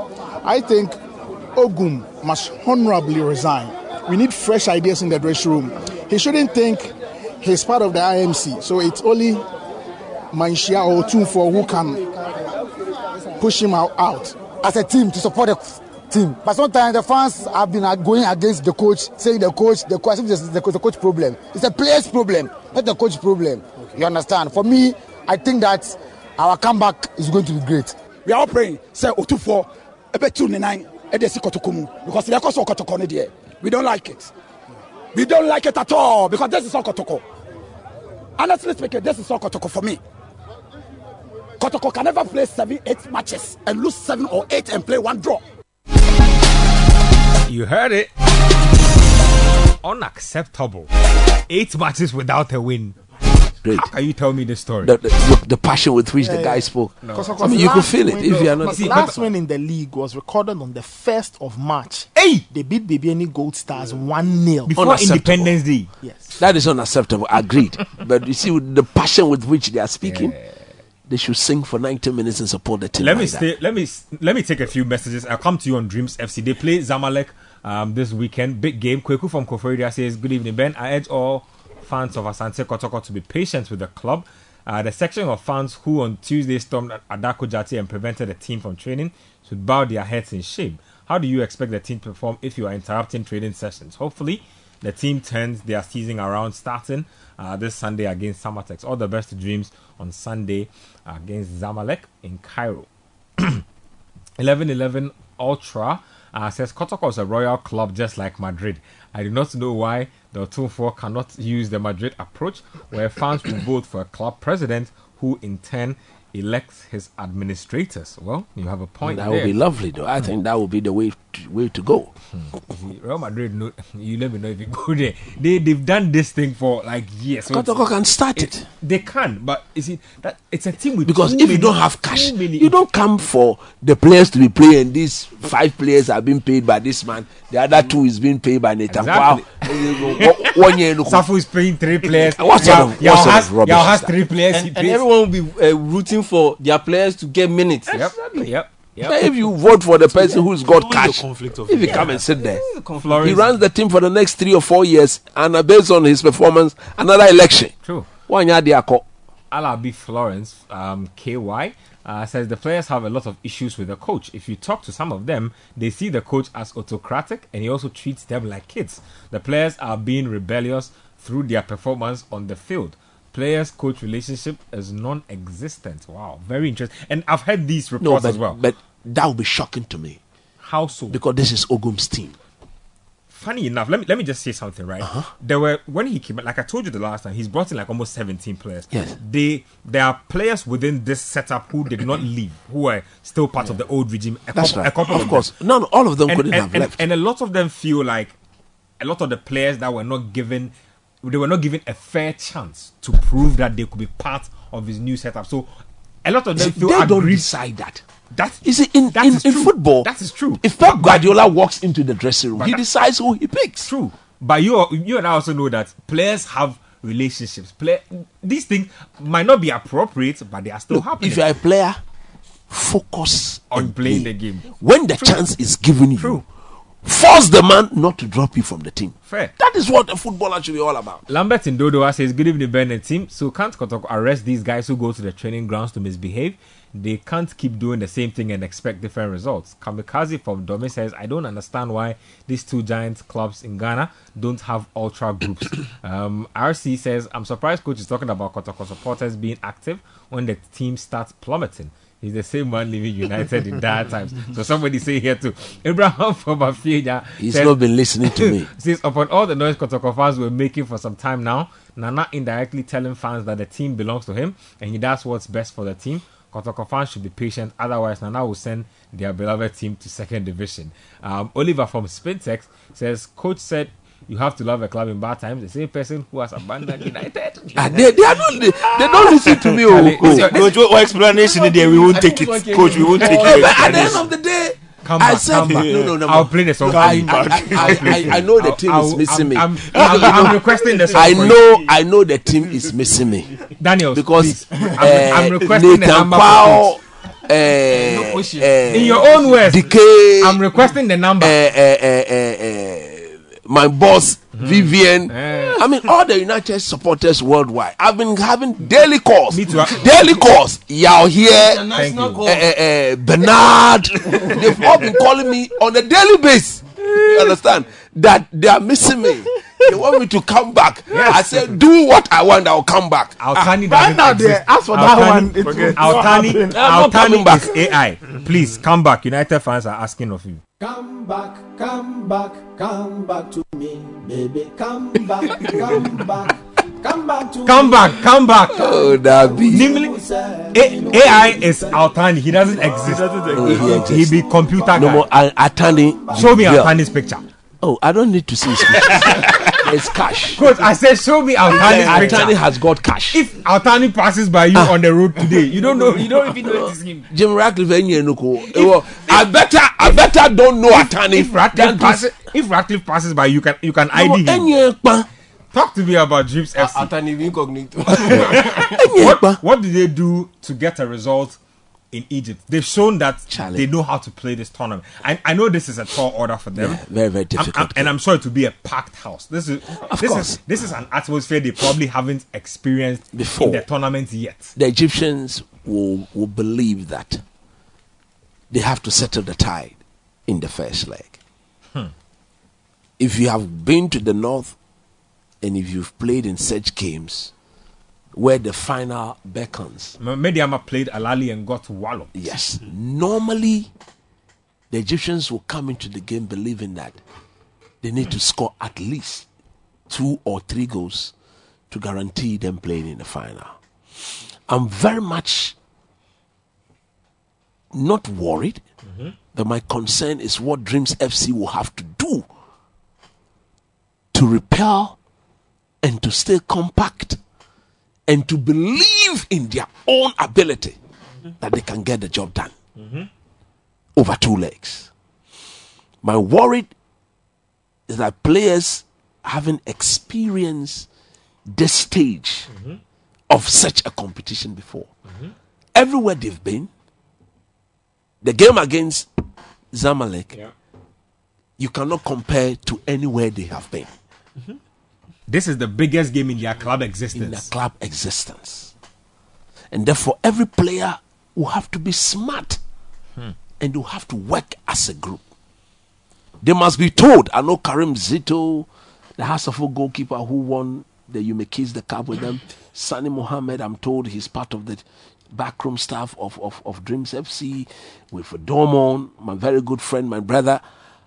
I think Ogum must honorably resign. We need fresh ideas in the dressing room. He shouldn't think he's part of the I M C, so it's only Manshia or Otumfuo who can push him out. out. As a team to support the team. But sometimes the fans have been going against the coach, saying the coach, the coach, it's the, the coach problem. It's a player's problem, not the coach problem. You understand? For me, I think that our comeback is going to be great. We are all praying. Say Otumfuo, ebe two nine, ede si Kotokomu, because the cost of Kotoko there. We don't like it. We don't like it at all because this is all Kotoko. Honestly speaking, this is all Kotoko for me. Kotoko can never play seven, eight matches and lose seven or eight and play one draw. You heard it. Unacceptable. Eight matches without a win. Great. How can you tell me this story? The, the, the passion with which the guy spoke. I mean, you could feel it if you are not. His last win in the league was recorded on the first of March. Hey! They beat Bibiani Gold Stars one nil. Before Unacceptable. Independence Day. Yes. That is unacceptable. Agreed. But you see, with the passion with which they are speaking, they should sing for ninety minutes and support the team. Let me like that. stay. Let me let me take a few messages. I'll come to you on Dreams F C. They play Zamalek um, this weekend. Big game. Kweku from Koforidua says, "Good evening, Ben. I urge all fans of Asante Kotoko to be patient with the club. Uh, the section of fans who on Tuesday stormed Adako Jati and prevented the team from training should bow their heads in shame. How do you expect the team to perform if you are interrupting training sessions? Hopefully, the team turns their season around starting uh, this Sunday against Samatex. All the best to Dreams on Sunday against Zamalek in Cairo." eleven eleven Ultra Uh, says Kotoko is a royal club just like Madrid. I do not know why the Otumfuo cannot use the Madrid approach, where fans will vote for a club president who in turn elects his administrators. Well, you have a point. That there. would be lovely, though. I think that would be the way to, way to go. Hmm. Real Madrid, no, you let me know if you go there. They they've done this thing for like years. So Kotoko can start it. it. They can, but you see that it's a team with because too if many, you don't have cash, many, you don't come for the players to be playing. These five players are being paid by this man. The other two is being paid by Nathan. Exactly. Wow. One year, Safu is paying three players. What sort of, Yao what sort has, of rubbish Yao is has that? three players. and, he and pays. everyone will be uh, rooting for their players to get minutes. Yep. Yep. Yep. But if you vote for the person who's got Always cash, a conflict of if he interest. come and sit there, Florence. he runs the team for the next three or four years, and uh, based on his performance, another election. True. One year they are caught. Alabi Florence, um, K Y, uh, says the players have a lot of issues with the coach. If you talk to some of them, they see the coach as autocratic and he also treats them like kids. The players are being rebellious through their performance on the field. Players-coach relationship is non-existent. Wow, very interesting. And I've heard these No, reports but, as well. but that would be shocking to me How so? because this is Ogum's team. Funny enough, let me let me just say something, right? Uh-huh. There were when he came, like I told you the last time, he's brought in like almost seventeen players. Yes. They there are players within this setup who did not leave, who are still part of the old regime. A That's couple, right. a couple Of of course, them. none, all of them And, couldn't and, have and, left. and a lot of them feel like a lot of the players that were not given, they were not given a fair chance to prove that they could be part of his new setup. So a lot of them See, feel they don't aggrieved. decide that. That's You see, in, that in, is in true. football, That is true. If Pep Guardiola walks into the dressing room, But he that- decides who he picks. True, but you you and I also know that players have relationships. Play these things might not be appropriate, but they are still Look, happening. if you're a player, focus On and playing play. the game. When the chance is given True. you, force the man not to drop you from the team. Fair. That is what a footballer should be all about. Lambert in Dodoa says, "Good evening, Ben and team. So can't Kotoko arrest these guys who go to the training grounds to misbehave? They can't keep doing the same thing and expect different results." Kamikaze from Dome says, "I don't understand why these two giant clubs in Ghana don't have ultra groups." um, R C says, "I'm surprised coach is talking about Kotoko supporters being active when the team starts plummeting. He's the same man leaving United in dire times." So somebody say here too. Abraham from Afiya He's says, not been listening to me. Since upon all the noise Kotoko fans were making for some time now, Nana indirectly telling fans that the team belongs to him and he does what's best for the team. Kotoko fans should be patient, otherwise Nana will send their beloved team to second division. Um, Oliver from Spintex says, "Coach said you have to love a club in bad times. The same person who has abandoned United." Ah, they, they, are not, they, they don't listen to me. Oh, Charlie, oh. it's Coach, what, what explanation is there? We won't take it. Coach, we won't take But it. at the end of the day, Come I back, said, come back. no, no, no. I'll play the song for I, you. I, I, I, I know the team is missing me. I'm, I'm, I'm, I'm requesting the song I for you. know, I know the team is missing me Daniel, because please. I'm, uh, I'm requesting the Nathan number Powell, for uh, coach. uh, In your own words, Decay, I'm requesting the number. uh, uh, uh, uh, uh, my boss Vivian. Eh. I mean, all the United supporters worldwide. I've been having daily calls. Me too. Daily calls. Yao here, Thank you. uh, uh, uh, Bernard. They've all been calling me on a daily basis. You understand that they are missing me. They want me to come back. I said, do what I want. I'll come back. Altani Right doesn't now, exist. there. As for Altani- that one, it will not Altani, happen. not coming Altani back. is A I. Please come back. United fans are asking of you. Come back, come back, come back to me, baby. Come back, come back, come back to Come me. back, come back. Oh, that be. Namely, A- AI is Altani. He doesn't exist. Oh, he He exists. be computer No guy. more uh, Atani. Show me girl. Altani's picture. Oh, I don't need to see his picture. It's cash. Coach, I said show me Altani's Atani picture. has got cash. If Altani passes by you on the road today, you don't know. You don't even know it is him. Jim Ratcliffe and Yenuko. Well, I better, I better don't know Atani. If Ratcliffe passes, if Ratcliffe passes by, you can you can I D him. Enyepa. Talk to me about Dreams F C. Atani incognito. What, what did they do to get a result in Egypt? They've shown that Charlie. they know how to play this tournament. I, I know this is a tall order for them. Yeah, very, very I'm- difficult. I'm- and I'm sure it will be a packed house. This is this course. is this is an atmosphere they probably haven't experienced Before. in the tournament yet. The Egyptians will, will believe that they have to settle the tide in the first leg. Hmm. If you have been to the north and if you've played in such games where the final beckons, M- Mediama played Alali and got walloped. yes, normally the Egyptians will come into the game believing that they need to score at least two or three goals to guarantee them playing in the final. I'm very much not worried, mm-hmm. but my concern is what Dreams F C will have to do to repel and to stay compact and to believe in their own ability mm-hmm. that they can get the job done mm-hmm. over two legs. My worry is that players haven't experienced this stage mm-hmm. of such a competition before. Mm-hmm. Everywhere they've been, the game against Zamalek, yeah. you cannot compare to anywhere they have been. Mm-hmm. This is the biggest game in their club existence. In their club existence. And therefore, every player will have to be smart hmm. and will have to work as a group. They must be told. I know Karim Zito, the Hasafo goalkeeper who won the You May Kiss the Cup with them, Sani Mohammed, I'm told he's part of the backroom staff of, of, of Dreams F C, with Dormon, my very good friend, my brother,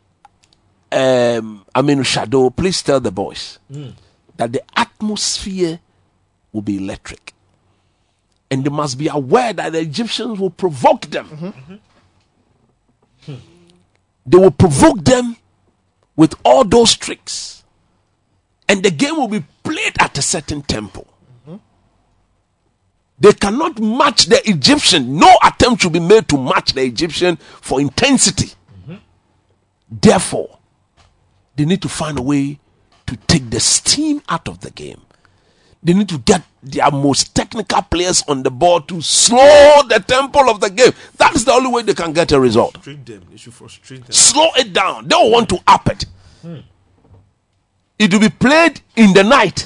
um, Aminu Shadow. Please tell the boys mm. that the atmosphere will be electric. And they must be aware that the Egyptians will provoke them. Mm-hmm. Mm-hmm. Hmm. They will provoke them with all those tricks. And the game will be played at a certain tempo. Mm-hmm. They cannot match the Egyptian. No attempt should be made to match the Egyptian for intensity. Mm-hmm. Therefore, they need to find a way to take the steam out of the game. They need to get their most technical players on the board to slow the tempo of the game. That's the only way they can get a result. Frustrate them. They should frustrate them. Slow it down. They don't want to up it. Hmm. It will be played in the night.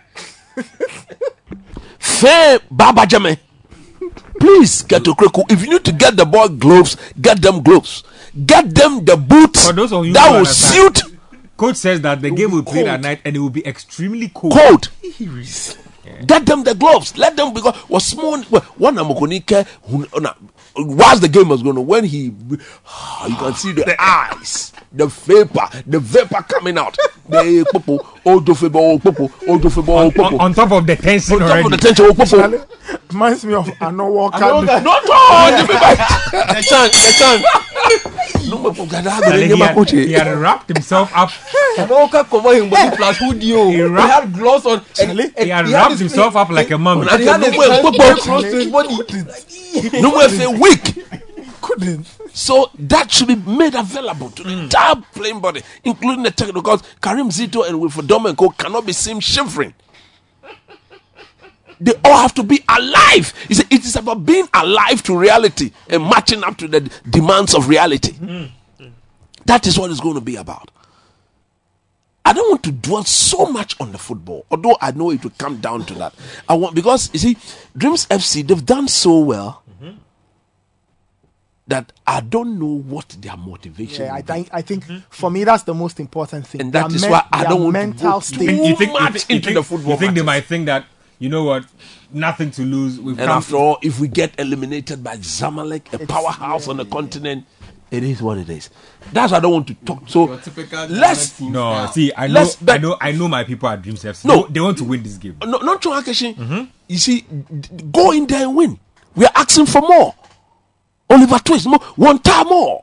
Fair Baba Jame, please get to Kreku. If you need to get the boy gloves, get them gloves. Get them the boots that will suit. Coach says that the game will be played at night and it will be extremely cold. Cold. Yeah. Get them the gloves. Let them, because was small. One amokonike. Whilst the game was going on, when he, you can see the eyes, the vapor, the vapor coming out. The popo, oh dofibo, oh popo, oh dofibo, oh popo. On top of the tension on already. On top of the tension, oh popo. Reminds me of I know what can. Not all. The chant, the chant. No, he, had, he had wrapped himself up. He had gloves on. He, he had wrapped himself up like a mummy. He had his hands close to his body. No one say weak. Couldn't. So that should be made available to the mm. entire playing body, including the technical. Because Karim Zito and Wilfred Domenko cannot be seen shivering. They all have to be alive. It is about being alive to reality and matching up to the demands of reality. Mm. That is what it's going to be about. I don't want to dwell so much on the football, although I know it will come down to that. I want, because you see, Dreams F C, they've done so well mm-hmm. that I don't know what their motivation. Yeah, I think I think mm-hmm. for me that's the most important thing. And that is men- why I don't want mental to go too state. You think, much you think, into you think, the football. You think matches. They might think that, you know what, nothing to lose. We've and come after all, if we get eliminated by Zamalek, a It's- powerhouse yeah, on the yeah, continent, it is what it is. That's why I don't want to talk. So let's No, see, I know, Let's bet- I know, I know my people at Dreams F C. No. they, they want to win this game. no, not Chong Akeshi. You see, d- go in there and win. We are asking for more. Oliver Twist, more, one time more.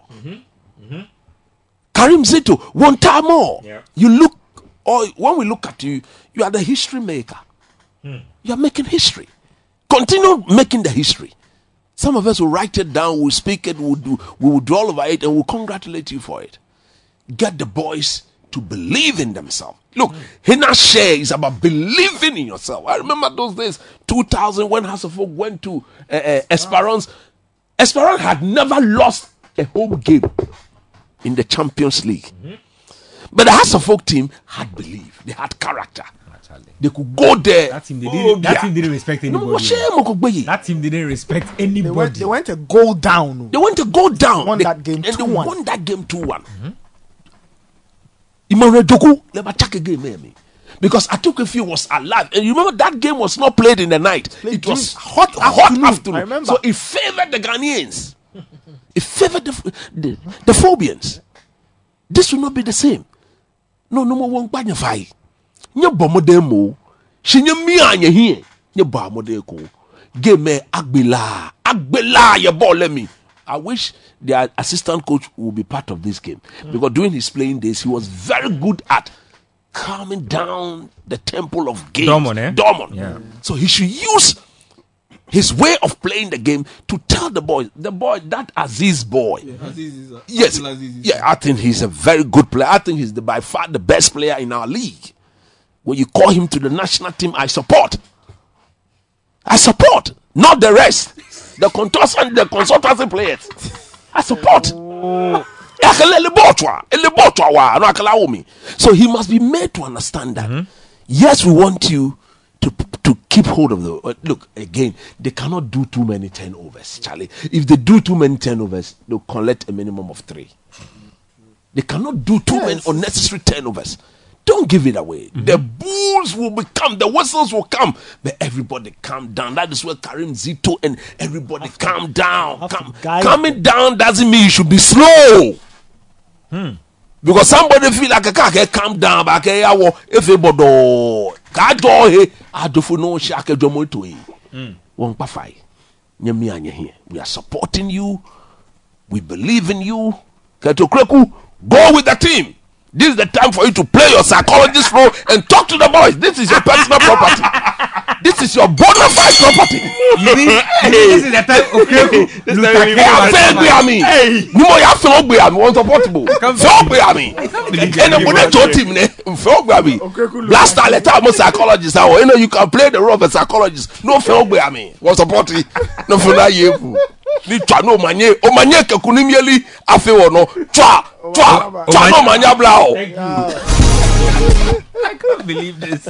Karim Zito, one time more. Yeah. You look, or when we look at you, you are the history maker. You are making history. Continue making the history. Some of us will write it down, we'll speak it, we'll do, we will draw over it, and we'll congratulate you for it. Get the boys to believe in themselves. Look, mm. Hina Share is about believing in yourself. I remember those days, two thousand, when Hasselhoff went to uh, uh, Esperance. Esperance had never lost a home game in the Champions League. Mm-hmm. But the Hasselhoff team had belief, they had character. They could go there. That team, they didn't, oh, that yeah. team didn't respect anybody. No, that team didn't respect anybody. They went, they went to go down. They went to go down. Won they, that game and two they one. won that game two one. Emmanuel Doku never check again, man. Because Atukefi was alive. And you remember that game was not played in the night. Played it was hot hot afternoon. afternoon. I remember. So it favored the Ghanaians. It favored the, the, the Phobians. This will not be the same. No, no more one banya fai. Nye bomo demo. She nye mi anye here. Nye bomo deko. Give me Agbila. Agbila your ball let me. I wish the assistant coach would be part of this game. Mm. Because during his playing days, he was very good at calming down the temple of games. Dortmund, eh? Dortmund. Yeah. So he should use his way of playing the game to tell the boys, the boy, that Aziz boy. Yeah, Aziz is a, yes. Aziz is Yeah, I think he's a very good player. I think he's the, by far the best player in our league. When you call him to the national team, I support. I support. Not the rest. The consultant, the consultancy players. I support. So he must be made to understand that. Mm-hmm. Yes, we want you to to keep hold of the. Look, again, they cannot do too many turnovers, Charlie. If they do too many turnovers, they'll collect a minimum of three. They cannot do too yes. many unnecessary turnovers. Don't give it away. Mm-hmm. The bulls will become, the whistles will come, but everybody calm down. That is where Karim Zito and everybody have calm to, down. Calm, calming down doesn't mean you should be slow. Hmm. Because somebody feel like a car can calm down, but if everybody can't do I do for no shake a drum to it. One pafai. We are supporting you. We believe in you. Go with the team. This is the time for you to play your psychologist role and talk to the boys. This is your personal property. This is your bona fide property. You mean this is the time? Okay, this is the time. I mean, you know you have to be I mean, unsupportable. Feel I mean, and when I told him, feel I mean, last time let out psychologist. How you know you can play the role of a psychologist. No feel I mean, unsupporting. No for that you. Ni twa no manye o manye ke kunimieli afi wo no twa twa twa no manya blao. I can't believe this.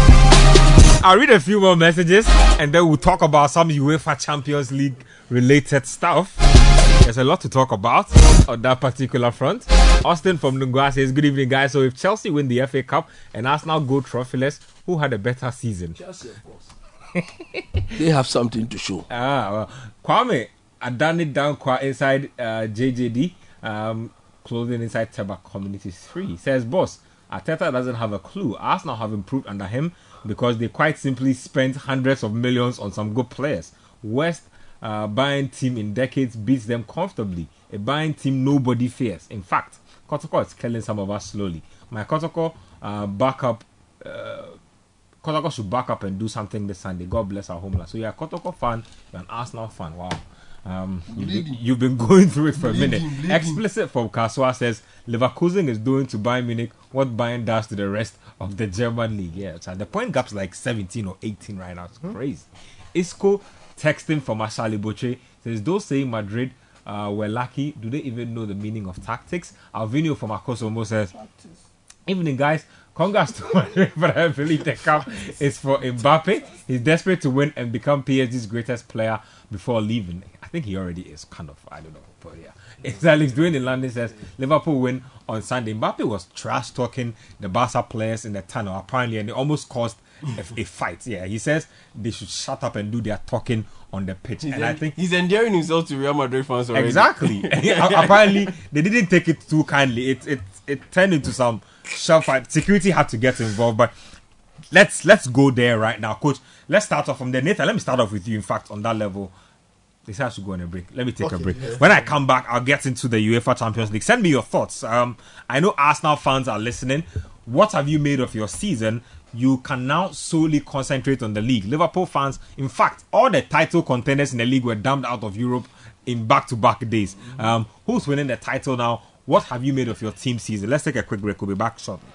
I'll read a few more messages and then we'll talk about some UEFA Champions League related stuff. There's a lot to talk about on that particular front. Austin from Nungwa says, good evening guys. So if Chelsea win the F A Cup and Arsenal go trophyless, who had a better season? Chelsea, of course. They have something to show. Ah, well, Kwame I done it down quite inside uh, J J D um, clothing inside Teba Community three. He says, boss, Arteta doesn't have a clue. Arsenal have improved under him because they quite simply spent hundreds of millions on some good players. West uh, buying team in decades beats them comfortably. A buying team nobody fears. In fact, Kotoko is killing some of us slowly. My Kotoko uh, backup uh, Kotoko should back up and do something this Sunday. God bless our homeland. So you're a Kotoko fan, you're an Arsenal fan. Wow. Um, you've, been, you've been going through it for bleeding, a minute. Bleeding. Explicit from Kaswa says Leverkusen is doing to Bayern Munich what Bayern does to the rest of the German league. Yeah, so the point gap's like seventeen or eighteen right now. It's hmm? crazy. Isco texting from Ashali Boche says those saying Madrid uh, were lucky, do they even know the meaning of tactics? Alvinio from Akosomo says, evening guys, congrats to Madrid, but I believe the cup is for Mbappe. He's desperate to win and become P S G's greatest player before leaving. I think he already is, kind of. I don't know. But yeah. It's Alex doing in London says Liverpool win on Sunday. Mbappe was trash talking the Barca players in the tunnel, apparently, and it almost caused a, a fight. Yeah, he says they should shut up and do their talking on the pitch. He's and en- I think he's endearing himself to Real Madrid fans already. Exactly. Apparently, they didn't take it too kindly. It it it turned into some shove fight. Security had to get involved, but let's let's go there right now, Coach. Let's start off from there. Nathan, let me start off with you. In fact, on that level. This has to go on a break. Let me take okay, a break. Yes. When I come back, I'll get into the UEFA Champions League. Send me your thoughts. Um, I know Arsenal fans are listening. What have you made of your season? You can now solely concentrate on the league. Liverpool fans, in fact, all the title contenders in the league were dumped out of Europe in back-to-back days. Um, who's winning the title now? What have you made of your team season? Let's take a quick break. We'll be back shortly.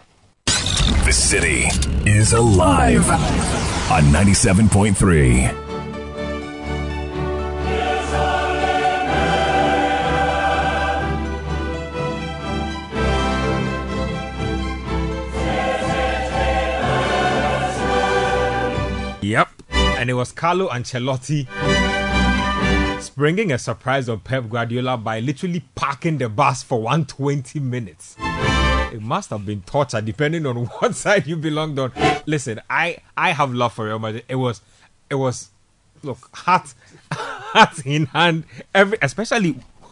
The city is alive on ninety-seven point three. Yep, and it was Carlo Ancelotti springing a surprise on Pep Guardiola by literally parking the bus for one hundred twenty minutes. It must have been torture, depending on what side you belonged on. Listen, I, I have love for Real Madrid. It was, it was, look, heart, heart in hand. Every, especially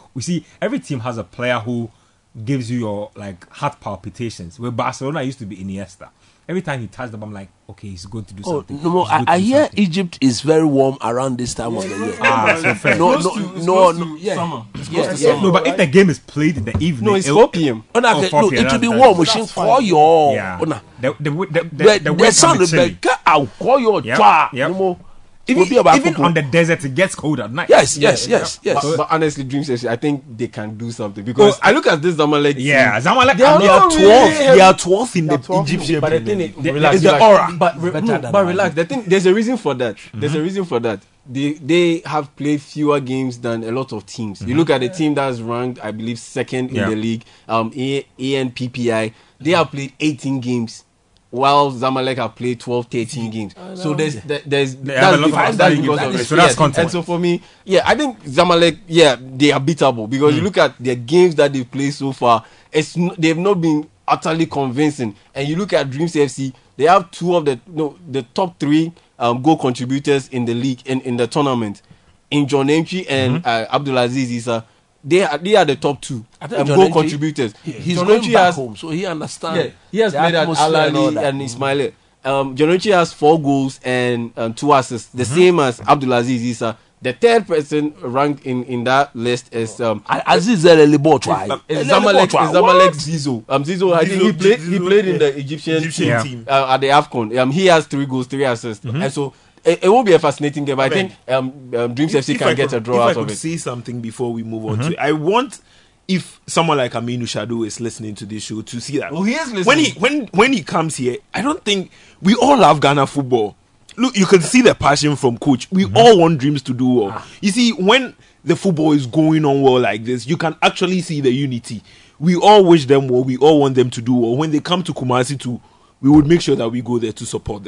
we see every team has a player who gives you your like heart palpitations. Where Barcelona used to be Iniesta. Every time he touched the ball, I'm like, okay, he's going to do Oh, something. no, He's I, going to I do hear something. Egypt is very warm around this time of the year. Ah, so fair. No, It's no, close to- it's no, close no, to yeah, summer. It's yeah, close to yeah. summer. No, but if the game is played in the evening, No, it's it'll- four p.m. Oh, no, Oh, okay, four no, p m, it will be that's warm. fine. Machine That's fine. call your. Yeah. Oh, no. The the the the, The, the, the, wind sound can be of the chilly. car, I'll call your Yep, twa. yep. No more. Even, Will be about even football. on the desert, it gets cold at night. Yes, yes, yes, yes. But, but honestly, Dreams F C, I think they can do something because Oh, I look at this Zamalek. Yeah, team. Zamalek They are are They are not not really twelfth. heavy. They are twelfth in They are the twelfth. Egyptian But the Premier thing League. is, relax, It's the relax. aura. But, re- Better no, than but mine. relax. The thing, there's a reason for that. There's a reason for that. They they have played fewer games than a lot of teams. You look at the team that's ranked, I believe, second in Yeah. the league. Um, A N P P I. They have played eighteen games, while Zamalek have played twelve, thirteen games. So there's there- there's They have a that's lot of because, outstanding that's games because of already. it. So that's Yes. content. And so for me, yeah, I think Zamalek, yeah, they are beatable because you look at their games that they played so far. It's n- they've not been utterly convincing. And you look at Dreams F C, they have two of the no the top three um, goal contributors in the league in, in the tournament, in John Entry and uh, Abdulaziz Issa. They are they are the top two I think um, John goal Entry, contributors. he- He's John going Entry back has- home, so he understands. yeah, he has the played at atmosphere Al and all Ali that. and Ismail. Um, Jonucci has four goals and um, two assists, the same as Abdulaziz Issa. The third person ranked in, in that list is um, A- Aziz El Elibotwa. is Zamalek. Is Zamalek Zizo. Um, Zizo, I think he Zizo- played. He Zizo, played in yeah. the Egyptian, Egyptian team, Yeah. team. uh, at the AFCON. Um, he has three goals, three assists, and so it, it will be a fascinating game. I think um, um Dreams F C If can I get could- a draw if out I of could it. say something before we move on to it, I want if someone like Aminu Shadu is listening to this show to see that. Oh, he is listening. When he when when he comes here, I don't think we all love Ghana football. Look, you can see the passion from coach. We all want Dreams to do well. You see, when the football is going on well like this, you can actually see the unity. We all wish them well. We all want them to do well. When they come to Kumasi too, we would make sure that we go there to support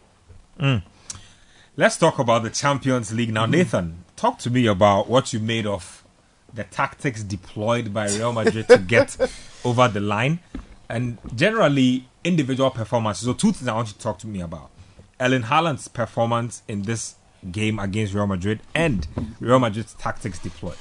them. Let's talk about the Champions League now. Nathan, talk to me about what you made of the tactics deployed by Real Madrid to get over the line and generally individual performances. So two things I want you to talk to me about. Erling Haaland's performance in this game against Real Madrid and Real Madrid's tactics deployed.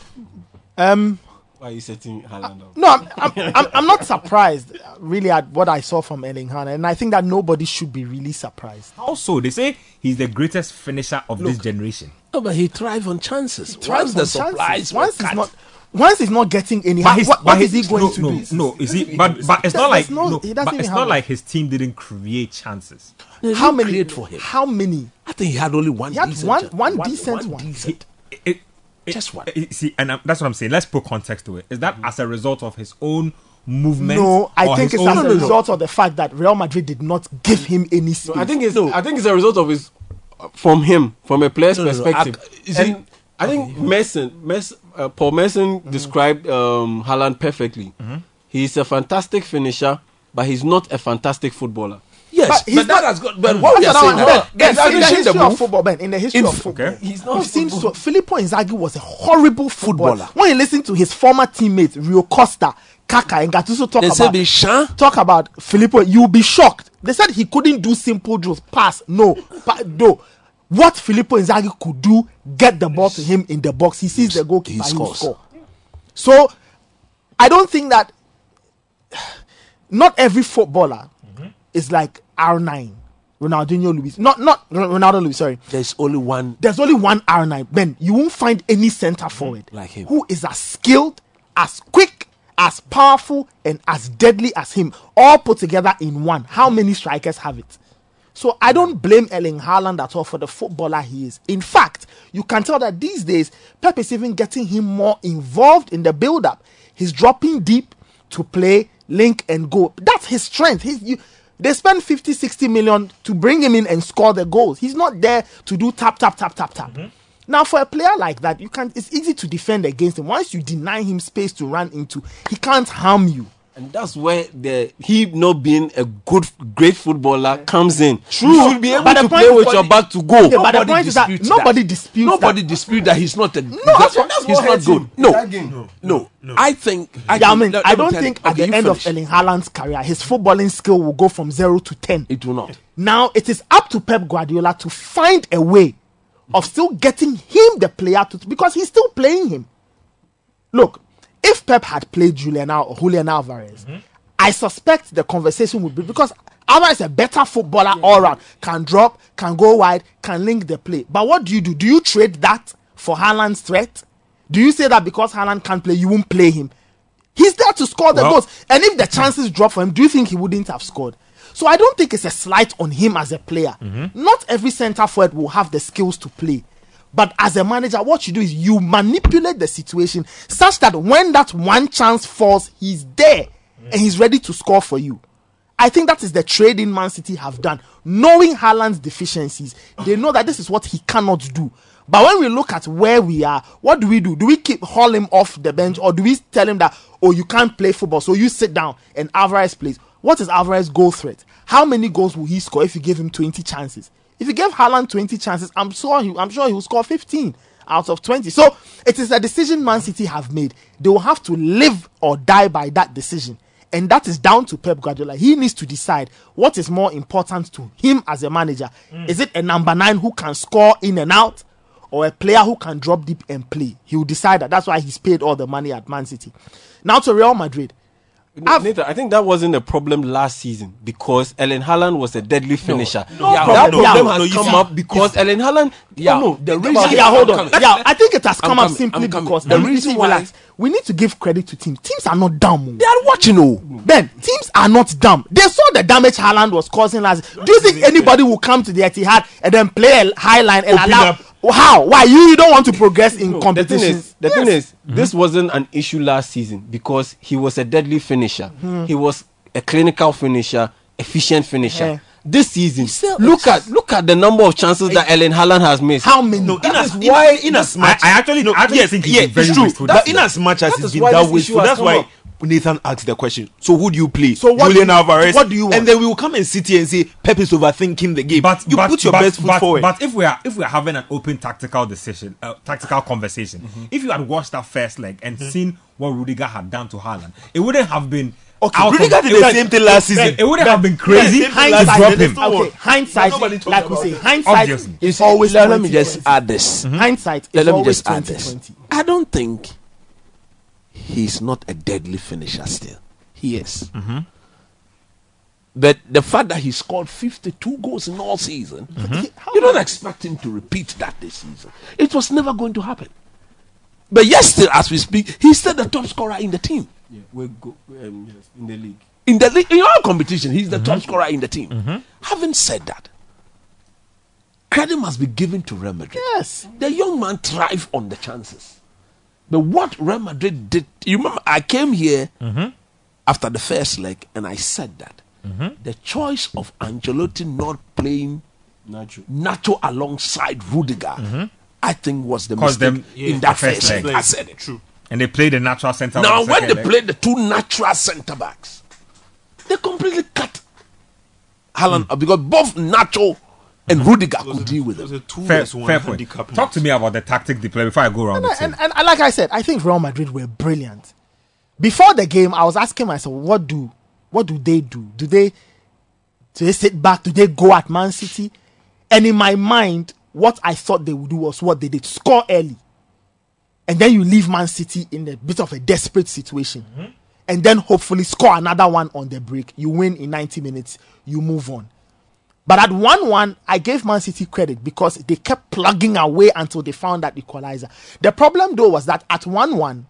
Um, Why are you setting Haaland up? no, I'm, I'm, I'm, I'm not surprised uh, really at what I saw from Erling Haaland, and I think that nobody should be really surprised. Also, they say he's the greatest finisher of this generation. No, but he thrives on chances. Thrives Once the on supplies chances. were Once he's cut, not, once he's not getting any, But his- what, but what his- is he going no, to no, do? No, you see, but but it's not There's like no- no, he doesn't but even it's have not that. like his team didn't create chances. they How didn't many? create for him? How many? I think he had only one. He had decent one- chance. one decent one. decent. It, it, it- Just one. it- see, and um, that's what I'm saying. Let's put context to it. Is that as a result of his own movement? No, I or think his it's own- as a result of the fact that Real Madrid did not give him any space. I think it's I think it's a result of his from him from a player's No, no, no, perspective. I- is and he- I think Mason, Mason uh, Paul Mason described um, Haaland perfectly. He's a fantastic finisher, but he's not a fantastic footballer. Yes, But but, he's that not- has got. But what we are That's saying what now, I'm- Ben, is Ben, in the finishing history the of move. football, Ben, in the history In- of football, Okay. He's not we've a seen footballer. so Filippo Inzaghi was a horrible footballer. Footballer. When you listen to his former teammates Rio Costa, Kaka, and Gattuso talk They say about be shan. talk about Filippo, you'll be shocked. They said he couldn't do simple drills, pass, no, pa- no. What Filippo Inzaghi could do, get the ball to him in the box. He sees the goalkeeper, He he will scores. score. So, I don't think that not every footballer is like R nine, Ronaldinho Luis. Not not Ronaldo Luis. Sorry. There's only one. There's only one R nine. Ben, you won't find any center forward Like him. who is as skilled, as quick, as powerful, and as deadly as him, all put together in one. How many strikers have it? So I don't blame Erling Haaland at all for the footballer he is. In fact, you can tell that these days, Pep is even getting him more involved in the build-up. He's dropping deep to play, link, and go. That's his strength. He's, you, they spend fifty, sixty million to bring him in and score the goals. He's not there to do tap, tap, tap, tap, tap. Now, for a player like that, you can. It's easy to defend against him. Once you deny him space to run into, he can't harm you. And that's where the he not being a good, great footballer comes in. True. You should be able But the to point play is- with your back to go. Yeah, but the Nobody point is that disputes nobody that. disputes Nobody that. disputes that he's not a. No, that's what- that's he's what not hurts good. him No, in that game. no, no. I think. I, Yeah, I think- mean, let- I let me don't tell think you. at Okay, the you end finish. of Erling Haaland's career, his footballing skill will go from zero to ten. It will not. Now it is up to Pep Guardiola to find a way of still getting him the player to, because he's still playing him. Look, if Pep had played Julian Al- Julian Alvarez, mm-hmm. I suspect the conversation would be because Alvarez is a better footballer yeah. all around, can drop, can go wide, can link the play. But what do you do? Do you trade that for Haaland's threat? Do you say that because Haaland can't play, you won't play him? He's there to score the well, goals. And if the chances drop for him, do you think he wouldn't have scored? So I don't think it's a slight on him as a player. Mm-hmm. Not every centre forward will have the skills to play. But as a manager, what you do is you manipulate the situation such that when that one chance falls, he's there mm-hmm. and he's ready to score for you. I think that is the trading Man City have done. Knowing Haaland's deficiencies, they know that this is what he cannot do. But when we look at where we are, what do we do? Do we keep haul him off the bench, or do we tell him that, oh, you can't play football, so you sit down and Alvarez plays? What is Alvarez's goal threat? How many goals will he score if you give him twenty chances? If you give Haaland twenty chances, I'm sure he, I'm sure he will score fifteen out of twenty. So it is a decision Man City have made. They will have to live or die by that decision. And that is down to Pep Guardiola. He needs to decide what is more important to him as a manager. Mm. Is it a number nine who can score in and out, or a player who can drop deep and play? He will decide that. That's why he's paid all the money at Man City. Now to Real Madrid. Nathan, I think that wasn't a problem last season because Erling Haaland was a deadly finisher. No, no yeah, problem. That problem Yeah, has no, come yeah. up because Yeah. Erling Haaland. Yeah, oh, no, the yeah, reason. yeah, hold on. I'm coming. Yeah, I think it has I'm come up coming. simply I'm coming. because The the reason reason why- relax. We need to give credit to teams. Teams are not dumb. They are watching. Oh, Ben, teams are not dumb. They saw the damage Haaland was causing last. Do you think anybody will come to the Etihad and then play a high line and Open allow? up. How? Why you, you don't want to progress in No, the competition? thing is, the thing is this wasn't an issue last season because he was a deadly finisher. He was a clinical finisher, efficient finisher. Yeah. This season, look at look at the number of chances that Erling Haaland has missed. How many? No, in That as, is in, why in as this- much, I- I actually- no, I actually yes, think he's yeah, been very it's true. wasteful. But That's in it. as much as That he's is been why that this wasteful, issue has that's come why up. Nathan asked the question. So who do you play? So what Julian do you- Alvarez. what do you want? And then we will come and sit here and say Pep is overthinking the game. But you but, put your but, best foot but, forward. But if we are if we are having an open tactical decision, uh, tactical conversation, Mm-hmm. if you had watched that first leg and seen what Rudiger had done to Haaland, it wouldn't have been. Okay, out Rudiger of- did it the would- same thing last it- season. It wouldn't But- have been crazy Yeah, to same thing last drop season. him. No. Okay, hindsight, Nobody talks like we about say, it. hindsight Obviously. is always let, let twenty me just twenty. add this. Hindsight is Let, let me always just add twenty this. twenty. I don't think he's not a deadly finisher still. He is. Mm-hmm. But the fact that he scored fifty-two goals in all season, How you don't expect him to repeat that this season. It was never going to happen. But yes, still as we speak, he's still the top scorer in the team. Yeah, we go um, yes, in the league. In the league, in all competition, he's the top scorer in the team. Having said that, credit must be given to Real Madrid. Yes. The young man thrived on the chances. But what Real Madrid did, you remember, I came here after the first leg and I said that the choice of Ancelotti not playing Nacho. Nacho alongside Rudiger, I think was the Caused mistake them, in yeah, that the first first leg. leg. I said it. True. And they played the natural centre. Now, back when they second leg. played the two natural centre backs, they completely cut Haaland because both Nacho and Rudiger could deal with It was it. a two Fair, versus one fair point. handicap Talk to me about the tactic they play before I go around the And, team. and, and like I said, I think Real Madrid were brilliant. Before the game, I was asking myself, what do what do they do? Do they do they sit back? Do they go at Man City? And in my mind, what I thought they would do was what they did: score early, and then you leave Man City in a bit of a desperate situation, and then hopefully score another one on the break. You win in ninety minutes. You move on. But at one one, I gave Man City credit because they kept plugging away until they found that equalizer. The problem, though, was that at one one,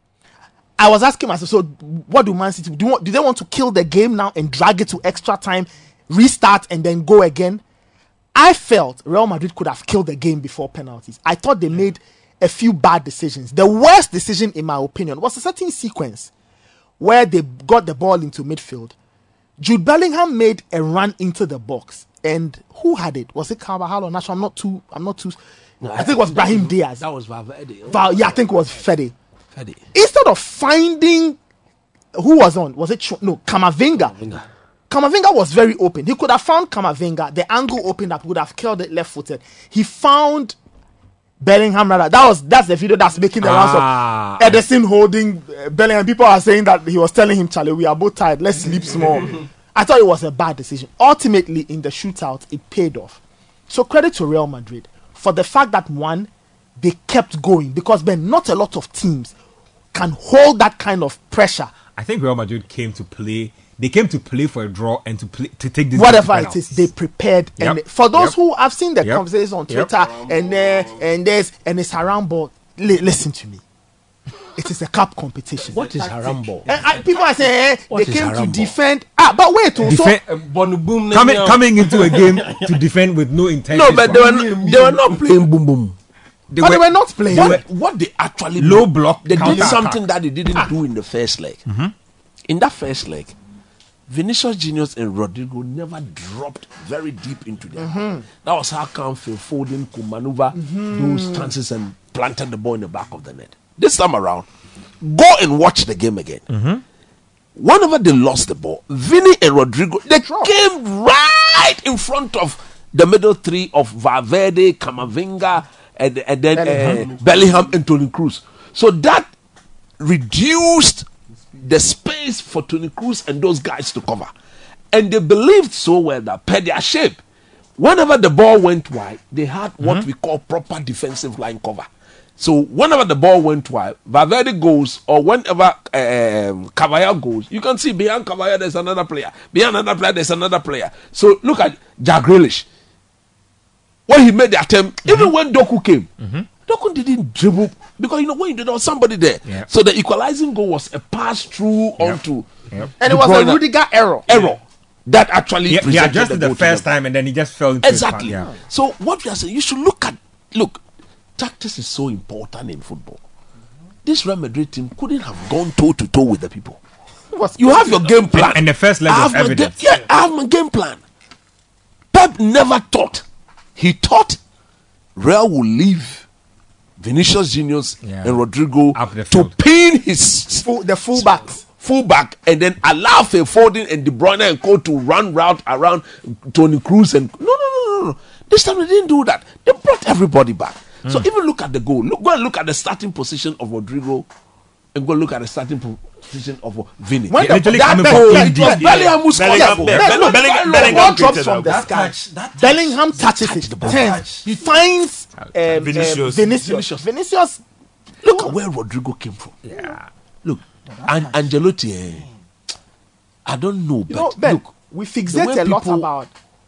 I was asking myself, so what do Man City do? You want, do they want to kill the game now and drag it to extra time, restart, and then go again? I felt Real Madrid could have killed the game before penalties. I thought they made a few bad decisions. The worst decision, in my opinion, was a certain sequence where they got the ball into midfield. Jude Bellingham made a run into the box, and who had it? Was it Carvajal or Nacho? I'm not too. I'm not too. No, I think it was Brahim Diaz. That was Valverde. Val, yeah, I think it was Fede. Fede. Instead of finding who was on, was it Ch- no Camavinga? Camavinga was very open. He could have found Camavinga. The angle opened up, would have killed it left-footed. He found Bellingham. Rather, that was that's the video that's making the rounds Ah. of Ederson holding uh, Bellingham. People are saying that he was telling him, "Charlie, we are both tired. Let's sleep small." I thought it was a bad decision. Ultimately, in the shootout, it paid off. So credit to Real Madrid for the fact that one, they kept going because then not a lot of teams can hold that kind of pressure. I think Real Madrid came to play. They came to play for a draw and to play to take this. Whatever it is, they prepared. Yep. And for those Yep. who have seen the Yep. conversations on Yep. Twitter and there and there's and it's around ball. Li- listen to me. It is a cup competition. What is Harambo? And I, people are saying eh, What they is came to Harambo? defend. Ah, but wait, oh, so Defen- Boom coming coming into a game to defend with no intention. No, but they were not, they were not playing boom boom. they but they were not playing. What, what they actually Low did, block, they did counter something attack. that they didn't do in the first leg. In that first leg, Vinicius Juniors and Rodrigo never dropped very deep into their half. That was how Phil Foden could maneuver those chances and planted the ball in the back of the net. This time around, go and watch the game again. Whenever they lost the ball, Vinny and Rodrigo, they came right in front of the middle three of Valverde, Camavinga, and, and then Bellingham. Uh, Bellingham and Toni Kroos. So that reduced the space for Toni Kroos and those guys to cover. And they believed so well that per their shape, whenever the ball went wide, they had what we call proper defensive line cover. So whenever the ball went wide, Valverde goes, or whenever um, Caballero goes, you can see behind Caballero there's another player. Behind another player there's another player. So look at Jack Grealish. When he made the attempt, mm-hmm. even when Doku came, mm-hmm. Doku didn't dribble because you know when there was somebody there. Yep. So the equalizing goal was a pass through yep. onto, yep. and it was a Rudiger error. Error that actually he, he adjusted the, the first time and then he just fell into exactly. His yeah. So what we are saying, you should look at look. Tactics is so important in football. This Real Madrid team couldn't have gone toe to toe with the people. You have your game plan, and, and the first leg was evident. Game, yeah, I have my game plan. Pep never thought. He thought Real will leave Vinicius Juniors yeah. and Rodrigo to field. pin his Full, the fullbacks. Fullback and then allow Phil Foden and De Bruyne and Co to run route around Toni Kroos and no no no no no. This time they didn't do that. They brought everybody back. Mm. So even look at the goal. Look, go and look at the starting position of Rodrigo, and go look at the starting position of Vinny. When the, the, that, that, that, that, that, Bellingham who scored that goal. Bellingham, Bellingham, Bellingham, Bellingham drops from the sky. touch, Bellingham touches it. Touch. He finds um, Vinicius. Um, Vinicius. Vinicius. Look at where Rodrigo came from. Yeah. Look, An- Ancelotti. Eh, I don't know, but you know, Ben, look, we fixate a lot people, about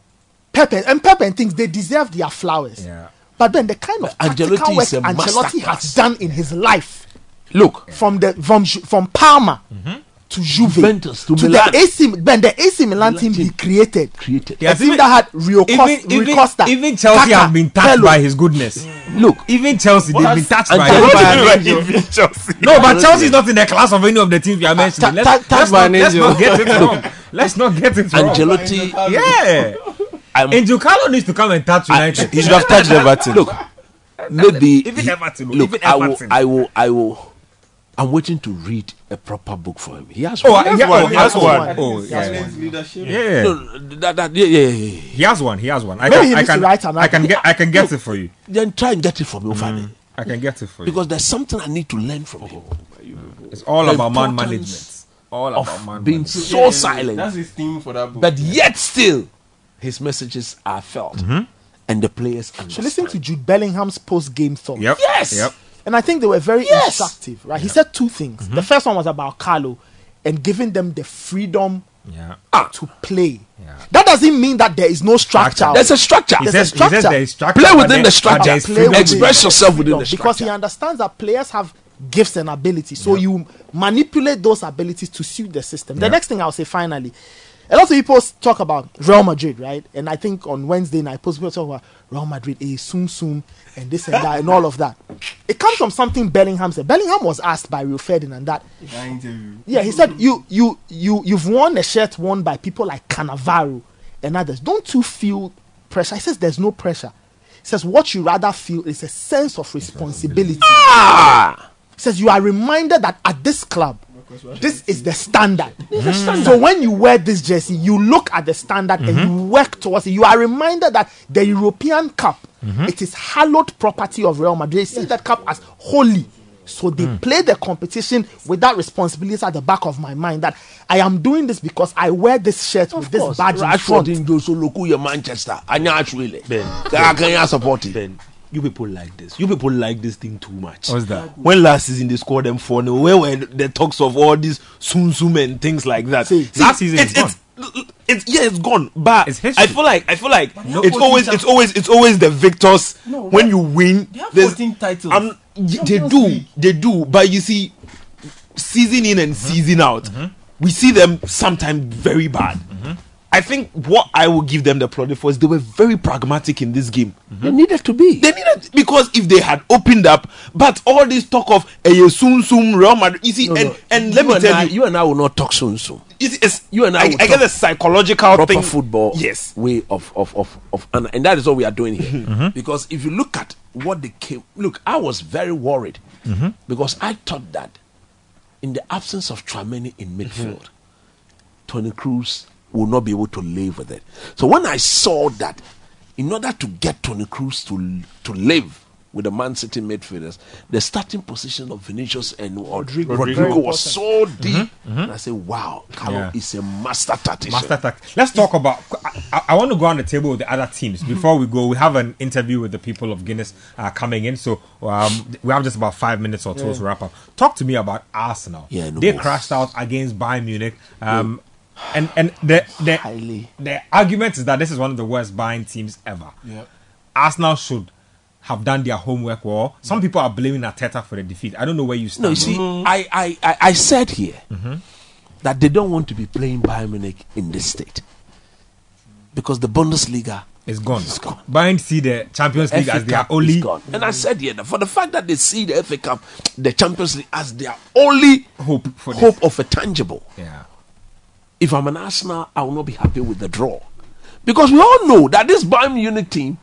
Pep and Pep and things. They deserve their flowers. Yeah. But then the kind of Ancelotti tactical work is a Ancelotti masterclass. has done in his life, look from the from Ju- from Parma to Juve Juventus to to Milan. the A C Ben the A C Milan Milan team team. he created. created. A team that had Rio Costa, even, even, Rui Costa, even Chelsea Kaka, have been touched Pello. by his goodness. Look, Even Chelsea, they've been touched by Ancelotti- him. Chelsea. No, but Chelsea is not in the class of any of the teams we are mentioning. Let's, ta- let's, touched not, by let's an not angel. get it wrong. Let's not get it wrong. Ancelotti. Yeah. I'm, Angel Carlo needs to come and touch United. He should have touched Everton. look, maybe Even Everton. look. Even I will. Everton. I will. I will. I'm waiting to read a proper book for him. He has Oh, one. I- yeah, one, oh, he has one. Oh, yeah. Leadership. Yeah. No, that, that, yeah, yeah, yeah, yeah. He has one. He has one. I Maybe can, he I needs to can, write another. I can get. I can get it for you. Then try and get it from your family I can get it for you. because there's something I need to learn from him It's all the about man importance management. All about of man being management. so silent, That's his theme for that book. but yet still his messages are felt and the players So understand. listen to Jude Bellingham's post-game thoughts. Yep. Yes. Yep. And I think they were very Yes. instructive, right? He said two things. The first one was about Carlo and giving them the freedom Yeah. to play. Yeah. That doesn't mean that there is no structure. Structure. There's a structure. He There's says, a structure. He says there is structure. Play but within there- the but structure. there is Play freedom. within Express the yourself within freedom, the because structure. he understands that players have gifts and abilities. So you manipulate those abilities to suit the system. The Yeah. next thing I'll say finally, a lot of people talk about Real Madrid, right? And I think on Wednesday night, people talk about Real Madrid, eh, soon, soon, and this and that, and all of that. It comes from something Bellingham said. Bellingham was asked by Rio Ferdinand that, yeah, he said, you, you, you, you've worn a shirt worn by people like Cannavaro and others. Don't you feel pressure? He says there's no pressure. He says what you rather feel is a sense of responsibility. Ah! He says you are reminded that at this club, this is the standard. So when you wear this jersey, you look at the standard and you work towards it. You are reminded that the European Cup, it is hallowed property of Real Madrid. They see that cup as holy. So they play the competition with that responsibility at the back of my mind that I am doing this because I wear this shirt with this badge in Rashford front. in Joso Loku, your Manchester. Anya Ashwile. Ben. Can you support it? Ben, you people like this. You people like this thing too much. What's that? When last season they scored them four nil, where were the talks of all these Sun Sum and things like that? See, See, last season it's, it's it's, it's yeah, it's gone. But It's history. I feel like I feel like No, it's always it's always it's always the victors No, when they- you win. They have there's- fourteen titles. Um, y- they Champions do, League. they do. But you see, season in and season out, we see them sometimes very bad. I think what I will give them the applaud for is they were very pragmatic in this game. They needed to be. They needed, because if they had opened up, but all this talk of a Sun Sum Real Madrid, you see, No, and, no. and let You me and tell I, you, you and I will not talk soon soon. you see, it's, You and I I, will I get talk the psychological Proper thing. football Yes. way of of of of and, and that is what we are doing here. Because if you look at what they came, look, I was very worried because I thought that in the absence of Tchouaméni in midfield, Toni Kroos will not be able to live with it. So when I saw that, in order to get Toni Kroos to to live with the Man City midfielders, the starting position of Vinicius and Rodrigo, Rodrigo was so deep. And I said, wow, Carlo Yeah. is a master tactician. Master tact. Let's talk about. I, I, I want to go on the table with the other teams. Before we go, we have an interview with the people of Guinness uh, coming in. So um, we have just about five minutes or two to wrap up. Talk to me about Arsenal. Yeah, no they more. crashed out against Bayern Munich. Um, and and the the, Highly. the argument is that this is one of the worst Bayern teams ever. Yep. Arsenal should have done their homework well. Some people are blaming Arteta for the defeat. I don't know where you stand. No, you see, I, I, I, I said here that they don't want to be playing Bayern Munich in this state because the Bundesliga it's gone. is gone. Bayern see the Champions League F A as their Cup only is gone. And I said here that for the fact that they see the F A Cup, the Champions League as their only hope for this. hope of a tangible. Yeah. If I'm an Arsenal, I will not be happy with the draw because we all know that this Bayern Munich team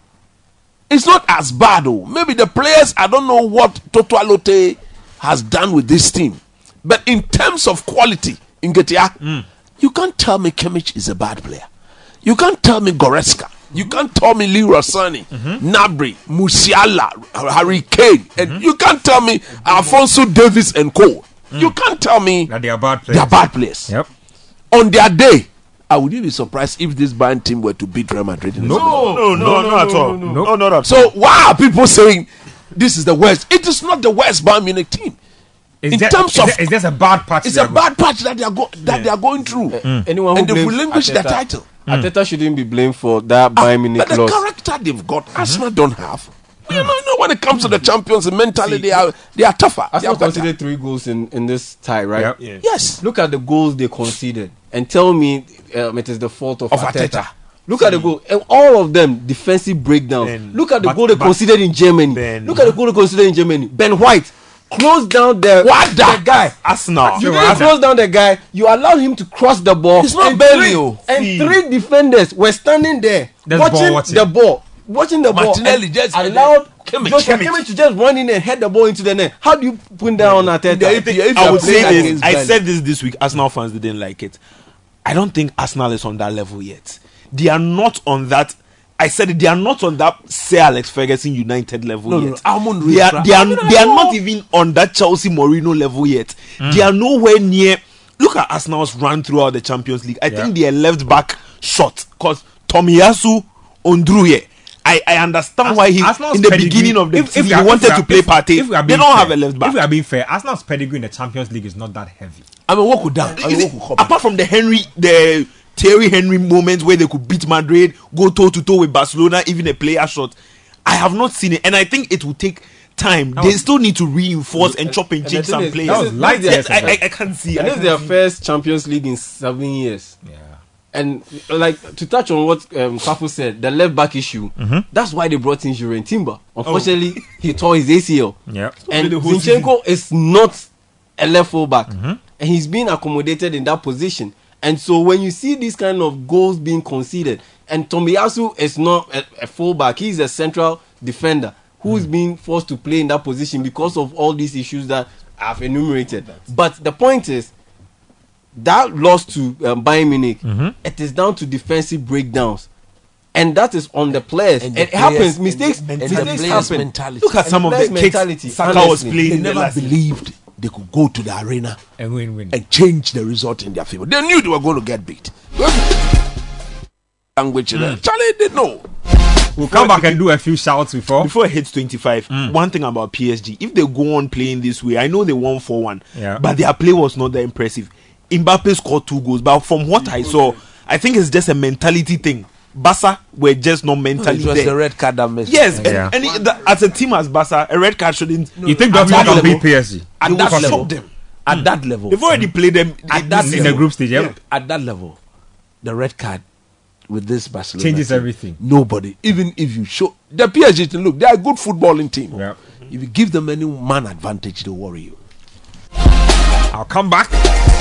is not as bad. Oh, maybe the players, I don't know what Toto Alote has done with this team, but in terms of quality, in Getia, you can't tell me Kimmich is a bad player. You can't tell me Goretzka. You can't tell me Leroy Sané, Gnabry, Musiala, Harry Kane, and you can't tell me Alphonso Davies and Co. You can't tell me That they are bad players. they are bad players. Yep. On their day, I would you be surprised if this Bayern team were to beat Real Madrid in the No, no, no, no, not at all. No, no, not at all. So why are people saying this is the worst? It is not the worst Bayern Munich team. Is In there, terms is of- there, is there a bad patch? It's they a are bad patch that they are go- that they are going through, Anyone who and they've blames relinquished the Arteta- title. Arteta shouldn't be blamed for that Bayern Munich But the loss. character they've got, Arsenal don't have. You know, you know, when it comes to the champions, mentally they are they are tougher. They Arsenal are better. conceded three goals in, in this tie, right? Yep. Yeah. Yes. Look at the goals they conceded and tell me um, it is the fault of, Of Arteta. Arteta. Look at the goal. And all of them defensive breakdowns. Ben- Look at the but- goal they but- conceded in Germany. Ben- Look at the goal they conceded in Germany. Ben White closed down the, What the- the guy. Arsenal. You what didn't happened? close down the guy. You allowed him to cross the ball. It's not and Bailey, three, oh. and See. three defenders were standing there There's watching, ball watching. the ball. Watching the Martinelli ball. just- and allowed Kimmich. Joshua Kimmich. Kimmich to just run in and head the ball into the net. How do you put down on Arteta? If you- if I you would are say playing this. against I Burnley. said this this week. Arsenal fans didn't like it. I don't think Arsenal is on that level yet. They are not on that. I said it. They are not on that Sir Alex Ferguson United level No, no, yet. no. Almond they are. Reed- They are. I mean, I They are know. not even on that Chelsea Mourinho level yet. They are nowhere near. Look at Arsenal's run throughout the Champions League. I think their left back shot because Tomiyasu Ondruye. I, I understand why he Arsenal's in the pedigree- beginning of the if- if season we are- he wanted if we to are- play if- Partey. if we are They being don't fair- have a left back. If we are being fair, Arsenal's pedigree in the Champions League is not that heavy. I mean, what could that? I You mean, see, what could happen? apart from the Henry, the Thierry Henry moments where they could beat Madrid, go toe to toe with Barcelona, even a player shot, I have not seen it, and I think it will take time. They was- still need to reinforce and chop and and change the some thing is- players. That was light Yes, years I, ago. I, I can't see. And I this is can't their see. first Champions League in seven years. Yeah. And like to touch on what um, Kafu said, the left back issue. That's why they brought in Jurgen Timber. Unfortunately, he tore his A C L. Yeah. And the whole Zinchenko is not a left full back, and he's being accommodated in that position. And so when you see these kind of goals being conceded, and Tomiyasu is not a, a full back, he's a central defender who is being forced to play in that position because of all these issues that I've enumerated. But the point is, that loss to um, Bayern Munich, it is down to defensive breakdowns. And that is on the players. And It the happens. players- Mistakes, and the- and the mistakes players' happen. mentality. Look at some of the players' kicks mentality, Saka was honestly. playing. They in the never last- believed they could go to the arena And win win. and change the result in their favor. They knew they were going to get beat. Language, Charlie, they know. We'll come back and do a few shouts before. Before it hits twenty-five, Mm. one thing about P S G, if they go on playing this way, I know they won four one, Yeah. but their play was not that impressive. Mbappe scored two goals, but from what I saw, I think it's just a mentality thing. Barca were just not mentally It was there. the red card that messed. Yes, Yeah. and, and it- the, as a team as Barca, a red card shouldn't. You think at Dortmund that can level- beat P S G At It that will level, shock them. at that level, They've already played them At that this in the season. group stage? Yeah. Yeah. at that level, the red card with this Barcelona Changes team, everything. Nobody, even if you show the P S G team, look, they are a good footballing team. Yeah. If you give them any man advantage, they worry you. I'll come back.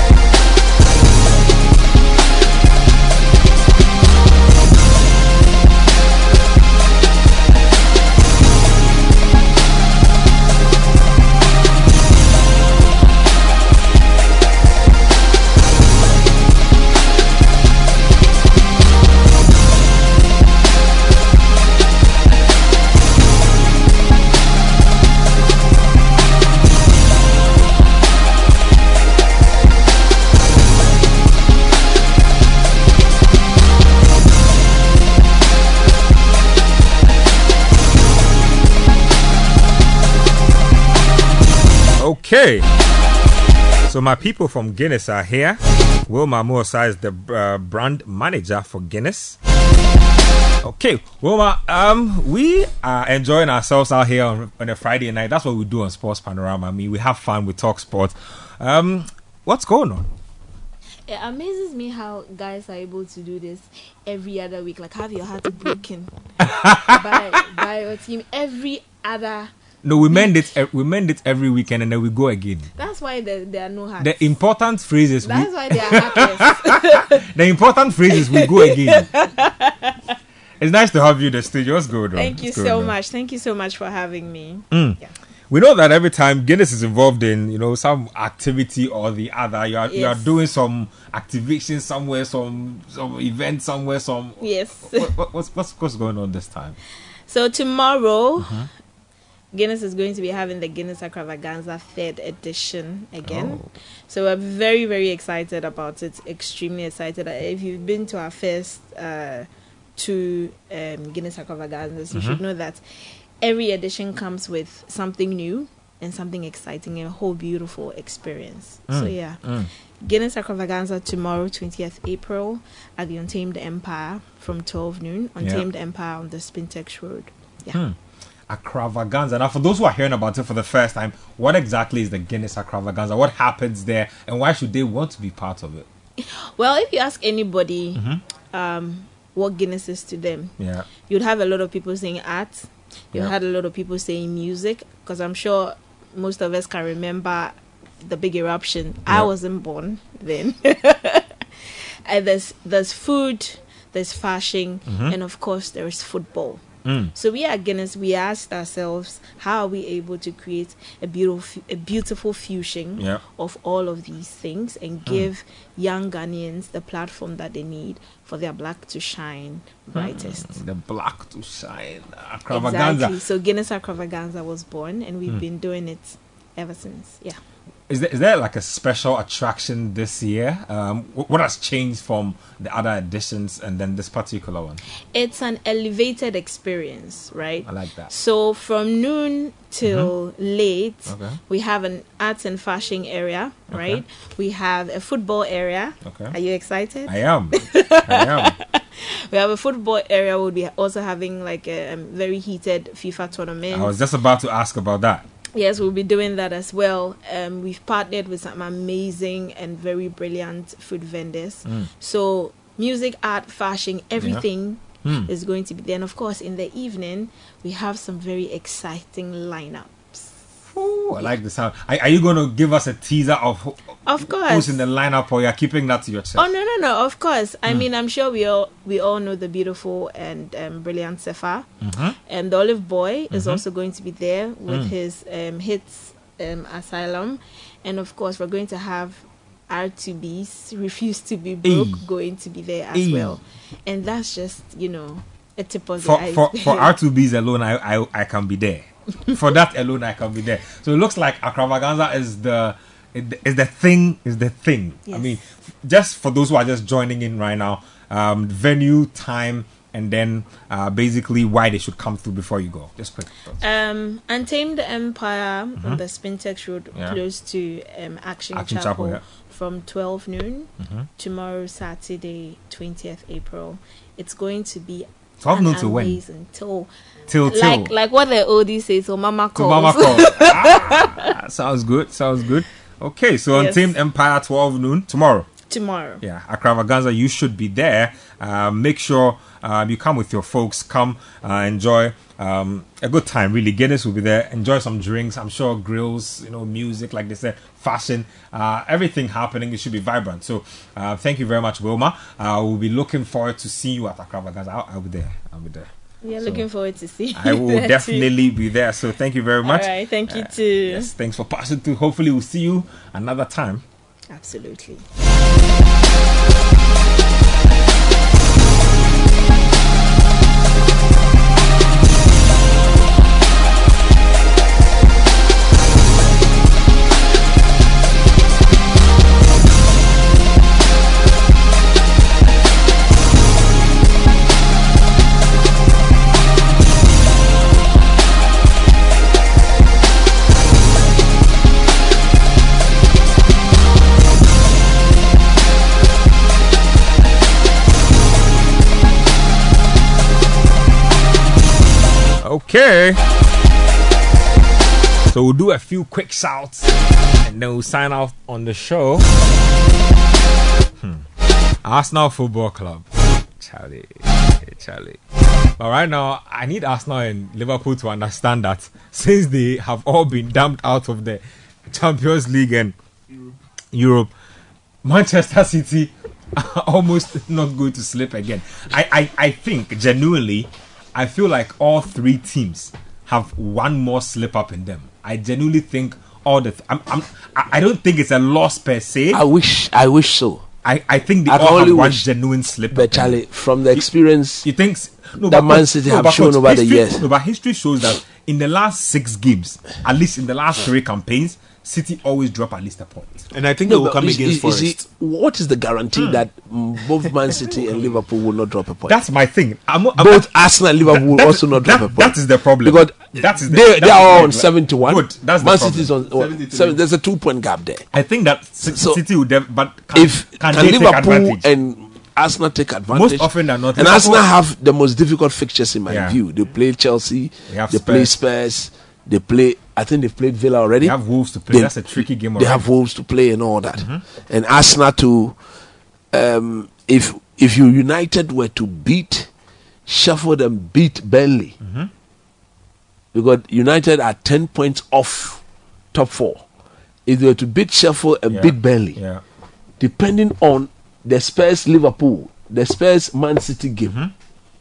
Okay. So my people from Guinness are here. Wilma Musa is the uh, brand manager for Guinness. Okay, Wilma, um, we are enjoying ourselves out here on, on a Friday night. That's what we do on Sports Panorama. I mean, we have fun, we talk sports. Um, what's going on? It amazes me how guys are able to do this every other week. Like, have your heart broken by by your team every other. No, we mend it. e- We mend it every weekend, and then we go again. That's why there, there are no hearts. The important phrase is we, That's why they are heartless. the important phrase is we go again. It's nice to have you in the studio. What's going on? Thank you What's going so on? much. Thank you so much for having me. Mm. Yeah. We know that every time Guinness is involved in, you know, some activity or the other, you are you are Yes. doing some activation somewhere, some some event somewhere, some. Yes. What, what, what's what's what's going on this time? So tomorrow, Mm-hmm. Guinness is going to be having the Guinness Extravaganza third edition again. Oh. So we're very, very excited about it. Extremely excited. If you've been to our first uh, two um, Guinness Extravaganzas, you Mhm. should know that every edition comes with something new and something exciting, a whole beautiful experience. So Mm. yeah. Mm. Guinness Extravaganza tomorrow, twentieth April, at the Untamed Empire from twelve noon. Yeah. Untamed Empire on the Spintex Road. Yeah. Hmm. Extravaganza. Now, for those who are hearing about it for the first time, what exactly is the Guinness Extravaganza? What happens there, and why should they want to be part of it? Well, if you ask anybody Mhm. um, what Guinness is to them, Yeah. you'd have a lot of people saying art. You Yeah. had a lot of people saying music, because I'm sure most of us can remember the big eruption. I Yeah. wasn't born then. And there's there's food, there's fashion, Mhm. and of course there is football. Mm. So we at Guinness, we asked ourselves, how are we able to create a beautiful, a beautiful fusion Yeah. of all of these things and give young Ghanaians the platform that they need for their black to shine brightest. Mm, the black to shine. Extravaganza. Exactly. So Guinness Extravaganza was born, and we've Mm. been doing it ever since. Yeah. Is there, is there like a special attraction this year? Um, wh- what has changed from the other editions and then this particular one? It's an elevated experience, right? I like that. So from noon till late, Okay. we have an arts and fashion area, Okay. right? We have a football area. Okay. Are you excited? I am. I am. We have a football area. We'll be also having like a um, very heated FIFA tournament. I was just about to ask about that. Yes, we'll be doing that as well. Um, we've partnered with some amazing and very brilliant food vendors. Mm. So music, art, fashion, everything Hmm. is going to be there. And of course, in the evening, we have some very exciting lineups. Ooh, I like the sound. Are, are you going to give us a teaser of who, Of course. who's in the lineup, or you're keeping that to yourself? Oh no no no! Of course. I Mm. mean, I'm sure we all we all know the beautiful and um, brilliant Sefa, Mhm. and the Olive Boy is Mhm. also going to be there with Mm. his um, hits um, Asylum, and of course we're going to have R two B's Refuse to Be Broke Hey. going to be there as Hey. well, and that's just you know a tip of For the for iceberg. for R two B's alone, I, I I can be there. For that alone, I can be there. So it looks like Extravaganza is the is the thing is the thing. I Yes. mean, just for those who are just joining in right now, um, venue, time, and then uh, basically why they should come through before you go. Just quick thoughts. Um, Untamed Empire Mhm. on the Spintex Road, Yeah. close to um, Action, Action Chapel, Chapel, yeah. from twelve noon Mhm. tomorrow, Saturday, twentieth April. It's going to be twelve an noon to when? amazing till Till like till. like what the oldies say. So Mama To calls. Mama calls. Ah, sounds good. Sounds good. Okay, so Yes. Untamed Empire twelve noon tomorrow. Tomorrow. Yeah, Akravaganza, you should be there. Uh, make sure um, you come with your folks. Come uh, enjoy um, a good time. Really, Guinness will be there. Enjoy some drinks. I'm sure grills, you know, music, like they said, fashion, uh, everything happening. It should be vibrant. So, uh, thank you very much, Wilma. Uh, we'll be looking forward to see you at Akravaganza. I'll, I'll be there. I'll be there. Yeah, So, looking forward to see. I you will there too. definitely be there. So, thank you very much. All right, thank you Uh, too. Yes, thanks for passing through. Hopefully, we'll see you another time. Absolutely. Okay. So we'll do a few quick shouts and then we'll sign off on the show. Hmm. Arsenal Football Club. Charlie. Hey, Charlie. But right now, I need Arsenal and Liverpool to understand that since they have all been dumped out of the Champions League and Europe, Europe Manchester City are almost not going to slip again. I, I, I think, genuinely, I feel like all three teams have one more slip up in them. I genuinely think all the. Th- I'm, I'm, I I don't think it's a loss per se. I wish, I wish so. I, I think they I all only have one wish- genuine slip But up. in Charlie, them. from the experience you think s- no, that but Man coach- City no, have but shown coach, over the history- years. No, but history shows that in the last six games, at least in the last three campaigns, City always drop at least a point. And I think No, they will but come you see- against you see, Forest. what is the guarantee Hmm. that mm, both Man City and Liverpool will not drop a point? That's my thing. I'm, I'm, both Arsenal and Liverpool will that- also not drop that- a point. That is the problem. Because that is the, they, that they is are the- on seventy-one. Good. That's the Man problem. City is on what, seven, there's a two-point gap there. I think that C- So, City will, def- but can, if can, can, they take Liverpool advantage? and Arsenal take advantage, Most often than not, and Liverpool- Arsenal have the most difficult fixtures in my Yeah. view. They play Chelsea, They have they play Spurs. Spurs, they play. I think they've played Villa already. They have Wolves to play. That's a tricky game They already. have Wolves to play and all that. Mhm. And Arsenal to, um, if if you United were to beat Sheffield and beat Burnley, Mhm. because United are ten points off top four. If they were to beat Sheffield and Yeah. beat Burnley, Yeah. depending on the Spurs Liverpool, the Spurs Man City game. Mhm.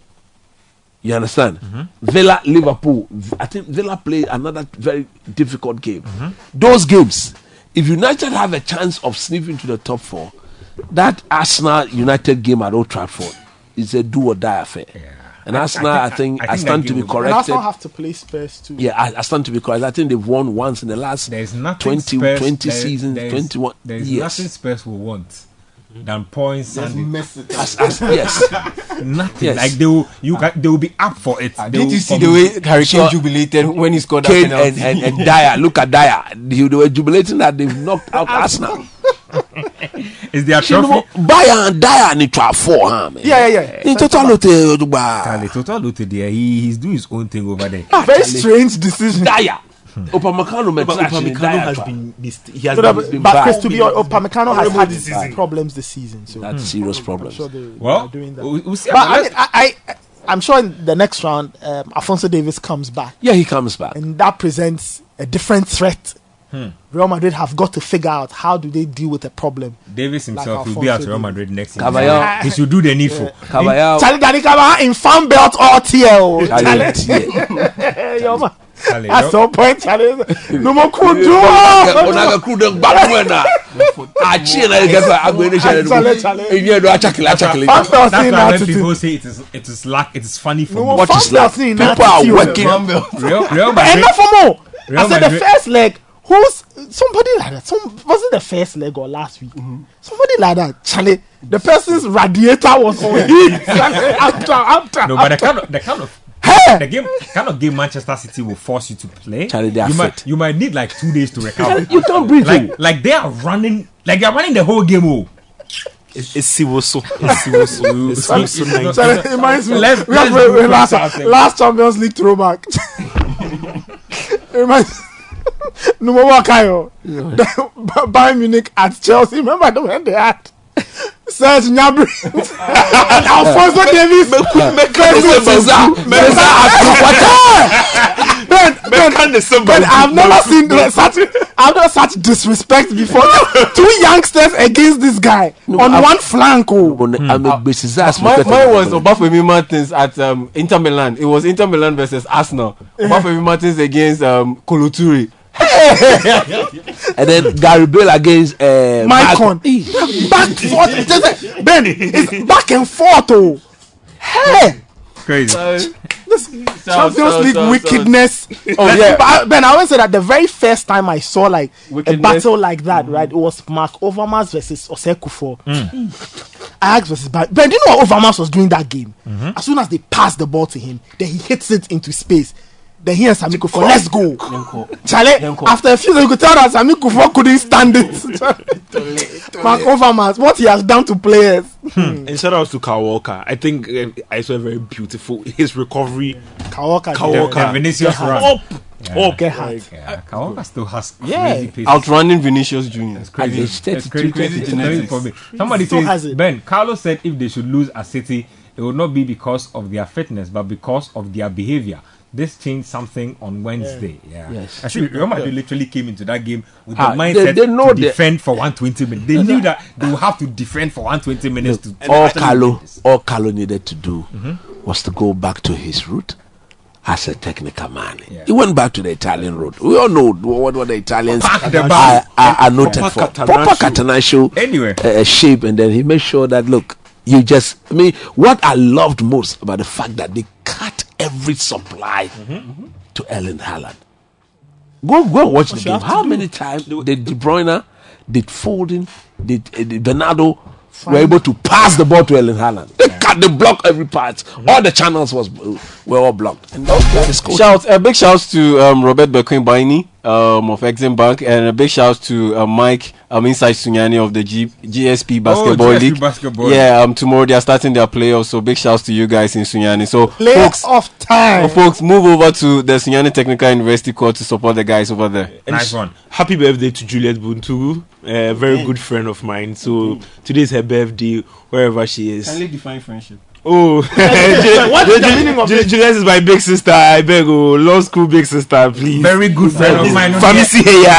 You understand? Mhm. Villa Liverpool. I think Villa play another very difficult game. Mhm. Those games, if United have a chance of sniffing to the top four, that Arsenal United game at Old Trafford is a do or die affair. And I- I Arsenal, I think- think, I I, think that stand to game be will be- And corrected. Arsenal have to play Spurs too. Yeah, I, I stand to be corrected. I think they've won once in the last There's nothing twenty, Spurs, twenty there- seasons, there's- twenty-one There's years. nothing Spurs will want than points Just and mess it up. As, as, yes. nothing. Yes. Like they will, you can, they will be up for it. They Did will you see come- the way Harry Kane So- jubilated when he scored that Kane penalty? and, and, and Dyer, look at Dyer. They, they were jubilating that they've knocked out Arsenal. Is their Ṣé trophy? mo- Bayern and Dyer need to have four, huh, man? Yeah, yeah, yeah. In total, look, uh, bah. Charlie, total look there. He, he's doing his own thing over there. Very strange decision. Dyer. Upamecano, But Metrash, and Upamecano Dyer has try. been missed. He has So been, that- been but bad. Chris, to be honest, Upamecano has Horrible had this season. problems this season. So That's serious I'm problems. sure they, Well, they are doing that. we'll, we'll see. But about I, that. mean, I, I, I'm sure in the next round, um, Alfonso Davies comes back, Yeah, he comes back. and that presents a different threat. Hmm. Real Madrid have got to figure out how do they deal with a problem. Davis himself Like will be at Alphonso Real Davies. Madrid next season. Caballero. He should do the needful. Caballero. Charlie Danny Caballero in fan belt or T L. Charlie, Charlie, yeah. Yo, man. Charlie, At no- some point, Charlie, no more could do. Onaga crew don't back when na. Achi na get for agwene share Charlie, Charlie. no. Enye do achakile achakile. Fan belt That's in why when attitude. people say it is it is lack it is funny for No me. more What fan is that? belt in People are attitude. working. Real, Real And Madrid. not for more. Real I said the Madrid- first leg, Who's somebody like that? Some was it the first leg or last week? Mm-hmm. Somebody like that, Charlie. The person's radiator was on heat. after, after, no, but the after. kind of the kind of Hey! the game kind of game Manchester City will force you to play. Charlie, they are you fit. might you might need like two days to recover. You can't breathe. Like like they are running like they are running the whole game. Oh. It's Siwoso. It's Siwoso. It's Siwoso nineteen. Charlie, it reminds me. Let's- we have let's a- a do last, quick shout. last Champions League throwback. It reminds Numowa Kayo. Bayern Munich at Chelsea. Remember the when they had Serge Gnabry and Alphonso Davies. Ben, Ben, Ben, I've never seen like, such. I've never such disrespect before. Two youngsters against this guy No, on I'm- one flank. Oh. I'm a business ass. My, mine was Obafemi Martins at um, Inter Milan. It was Inter Milan versus Arsenal. Obafemi Martins against um, Koloturi. And then Gary Bale against uh, Maicon. Back forth. Ben, it's back and forth. Oh. Hey. Crazy. This Shout, Champions shout, League shout, wickedness. Oh, yeah. But I- Ben, I always say that the very first time I saw like Wickedness. a battle like that, right? It was Mark Overmars versus Osekufor. Ajax versus Bayern. Ben, do you know what Overmars was doing that game? As soon as they pass the ball to him, then he hits it into space. Then he and Sami Kufuor, let's go. Charlie, after a few days, you could tell that Sami Kufuor couldn't stand it. Mark Overmars, what he has done to players. And shout out to Kyle Walker. I think uh, I saw very beautiful. His recovery. Kyle Walker. Kyle The- Walker. the Vinicius Yeah. run. Up. Yeah. Up. Get hard. Like, Yeah, Kawaka still has Yeah. crazy pace. Outrunning Vinicius Junior Crazy. It's thirty-three, It's crazy, crazy thirty-three. genetics for me. Somebody Still has says, it. Ben, Carlos said if they should lose at City, it would not be because of their fitness, but because of their behavior. This changed something on Wednesday. Yeah. Yes. Actually, Real Madrid literally came into that game with Ah, the mindset they- they know to the- defend for one hundred twenty minutes. They knew that they would have to defend for one hundred twenty minutes to All actually Carlo, win this. all Carlo needed to do was to go back to his root as a technical man. Yeah. He went back to the Italian road. We all know what, what the Italians Proper are, Catenaccio. are, are noted Proper for. Catenaccio. Proper Catenaccio Anyway. uh, shape, and then he made sure that look, you just. I mean, what I loved most about the fact that they cut every supply to Erling Haaland. Go go and watch the game. How many times did De Bruyne, did Foden, did, uh, did Bernardo were able to pass the ball to Erling Haaland? They cut, they block every part. All the channels was were all blocked. And that is cool. Shout a big shout to um, Robert Bekwin Baini um, of Exim Bank, and a big shout to uh, Mike um, Inside Sunyani of the G- GSP Basketball G S P League. Basketball. Yeah, um, tomorrow they are starting their playoffs, so big shouts to you guys in Sunyani. So folks, Playoff time. oh, folks, move over to the Sunyani Technical University court to support the guys over there. Nice one. Happy birthday to Juliet Buntu, a very good friend of mine. So today's her birthday, wherever she is. define friendship. Oh, What is the meaning of Ju- this? Juliet is my big sister. I beg, oh, law school big sister, please. Very good friend of mine. Pharmacy here.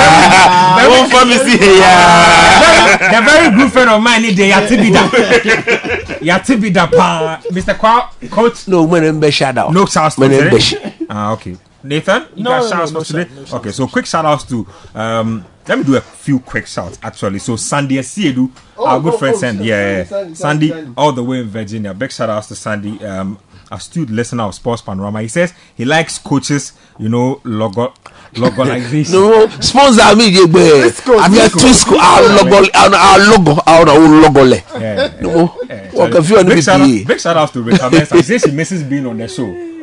Oh, pharmacy here. They're very good friend of mine. They Yatibida. Yatibida pa. Mister Kwa, coach. No, when I'm shout out. No shouts to When I'm today. Ah, okay. Nathan, you No, got no, shouts no, for no today? shout- no shout. Okay, so quick shout outs to um let me do a few quick shouts actually. So Sandy Siedu, our good friend Sandy, yeah, yeah. Sandy, all the way in Virginia. Big shout outs to Sandy, um astute listener of Sports Panorama. He says he likes coaches, you know, logo logolization. No, sponsor me, you boy. I'm here to school. Our logo, our logo, our own logo. le. Yeah. No, Yeah, what if you want to big, be shout out, P A? big shout outs to Rita Mensah. He says she misses being on the show.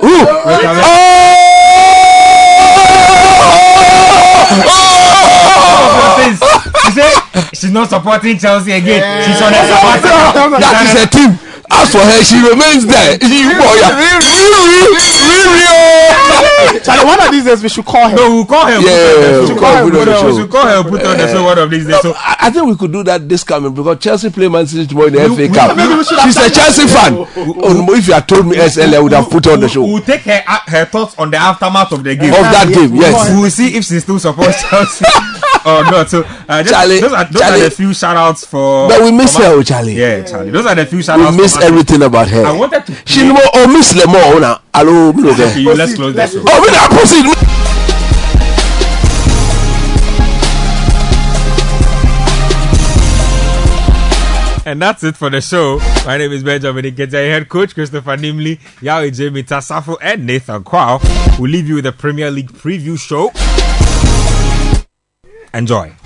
Ooh. She said she's not supporting Chelsea again. She's on the supporting. That is a team. As for her, she remains there. She, boy, yeah. Charlie, one of these days we should call her. No, we'll call her. Yeah, we should we'll call her. put her on the We show. should call her. Put her on the show one of these days. So I, I think we could do that this coming because Chelsea play Man City tomorrow in the F A Cup. maybe we should have She's a Chelsea fan. Oh, no, if you had told me S L, I would have put her on the show. we'll take her uh, her thoughts on the aftermath of the game. Of that game, yes. We will see if she still supports Chelsea or not. So uh, just, Charlie, those are those Charlie. are the few shout outs for. But we miss for her, my- oh, Charlie. Yeah, Charlie. Those are the few shout We outs. miss everything about her. I wanted to. She no oh miss le more now. Hello, me Okay, okay. you, let's close the show. Oh, me na proceed. And that's it for the show. My name is Benjamin Ikeja, head coach Christopher Nimley, Yahweh Jamie Tasafo, and Nathan Kwao. We'll leave you with the Premier League preview show. Enjoy.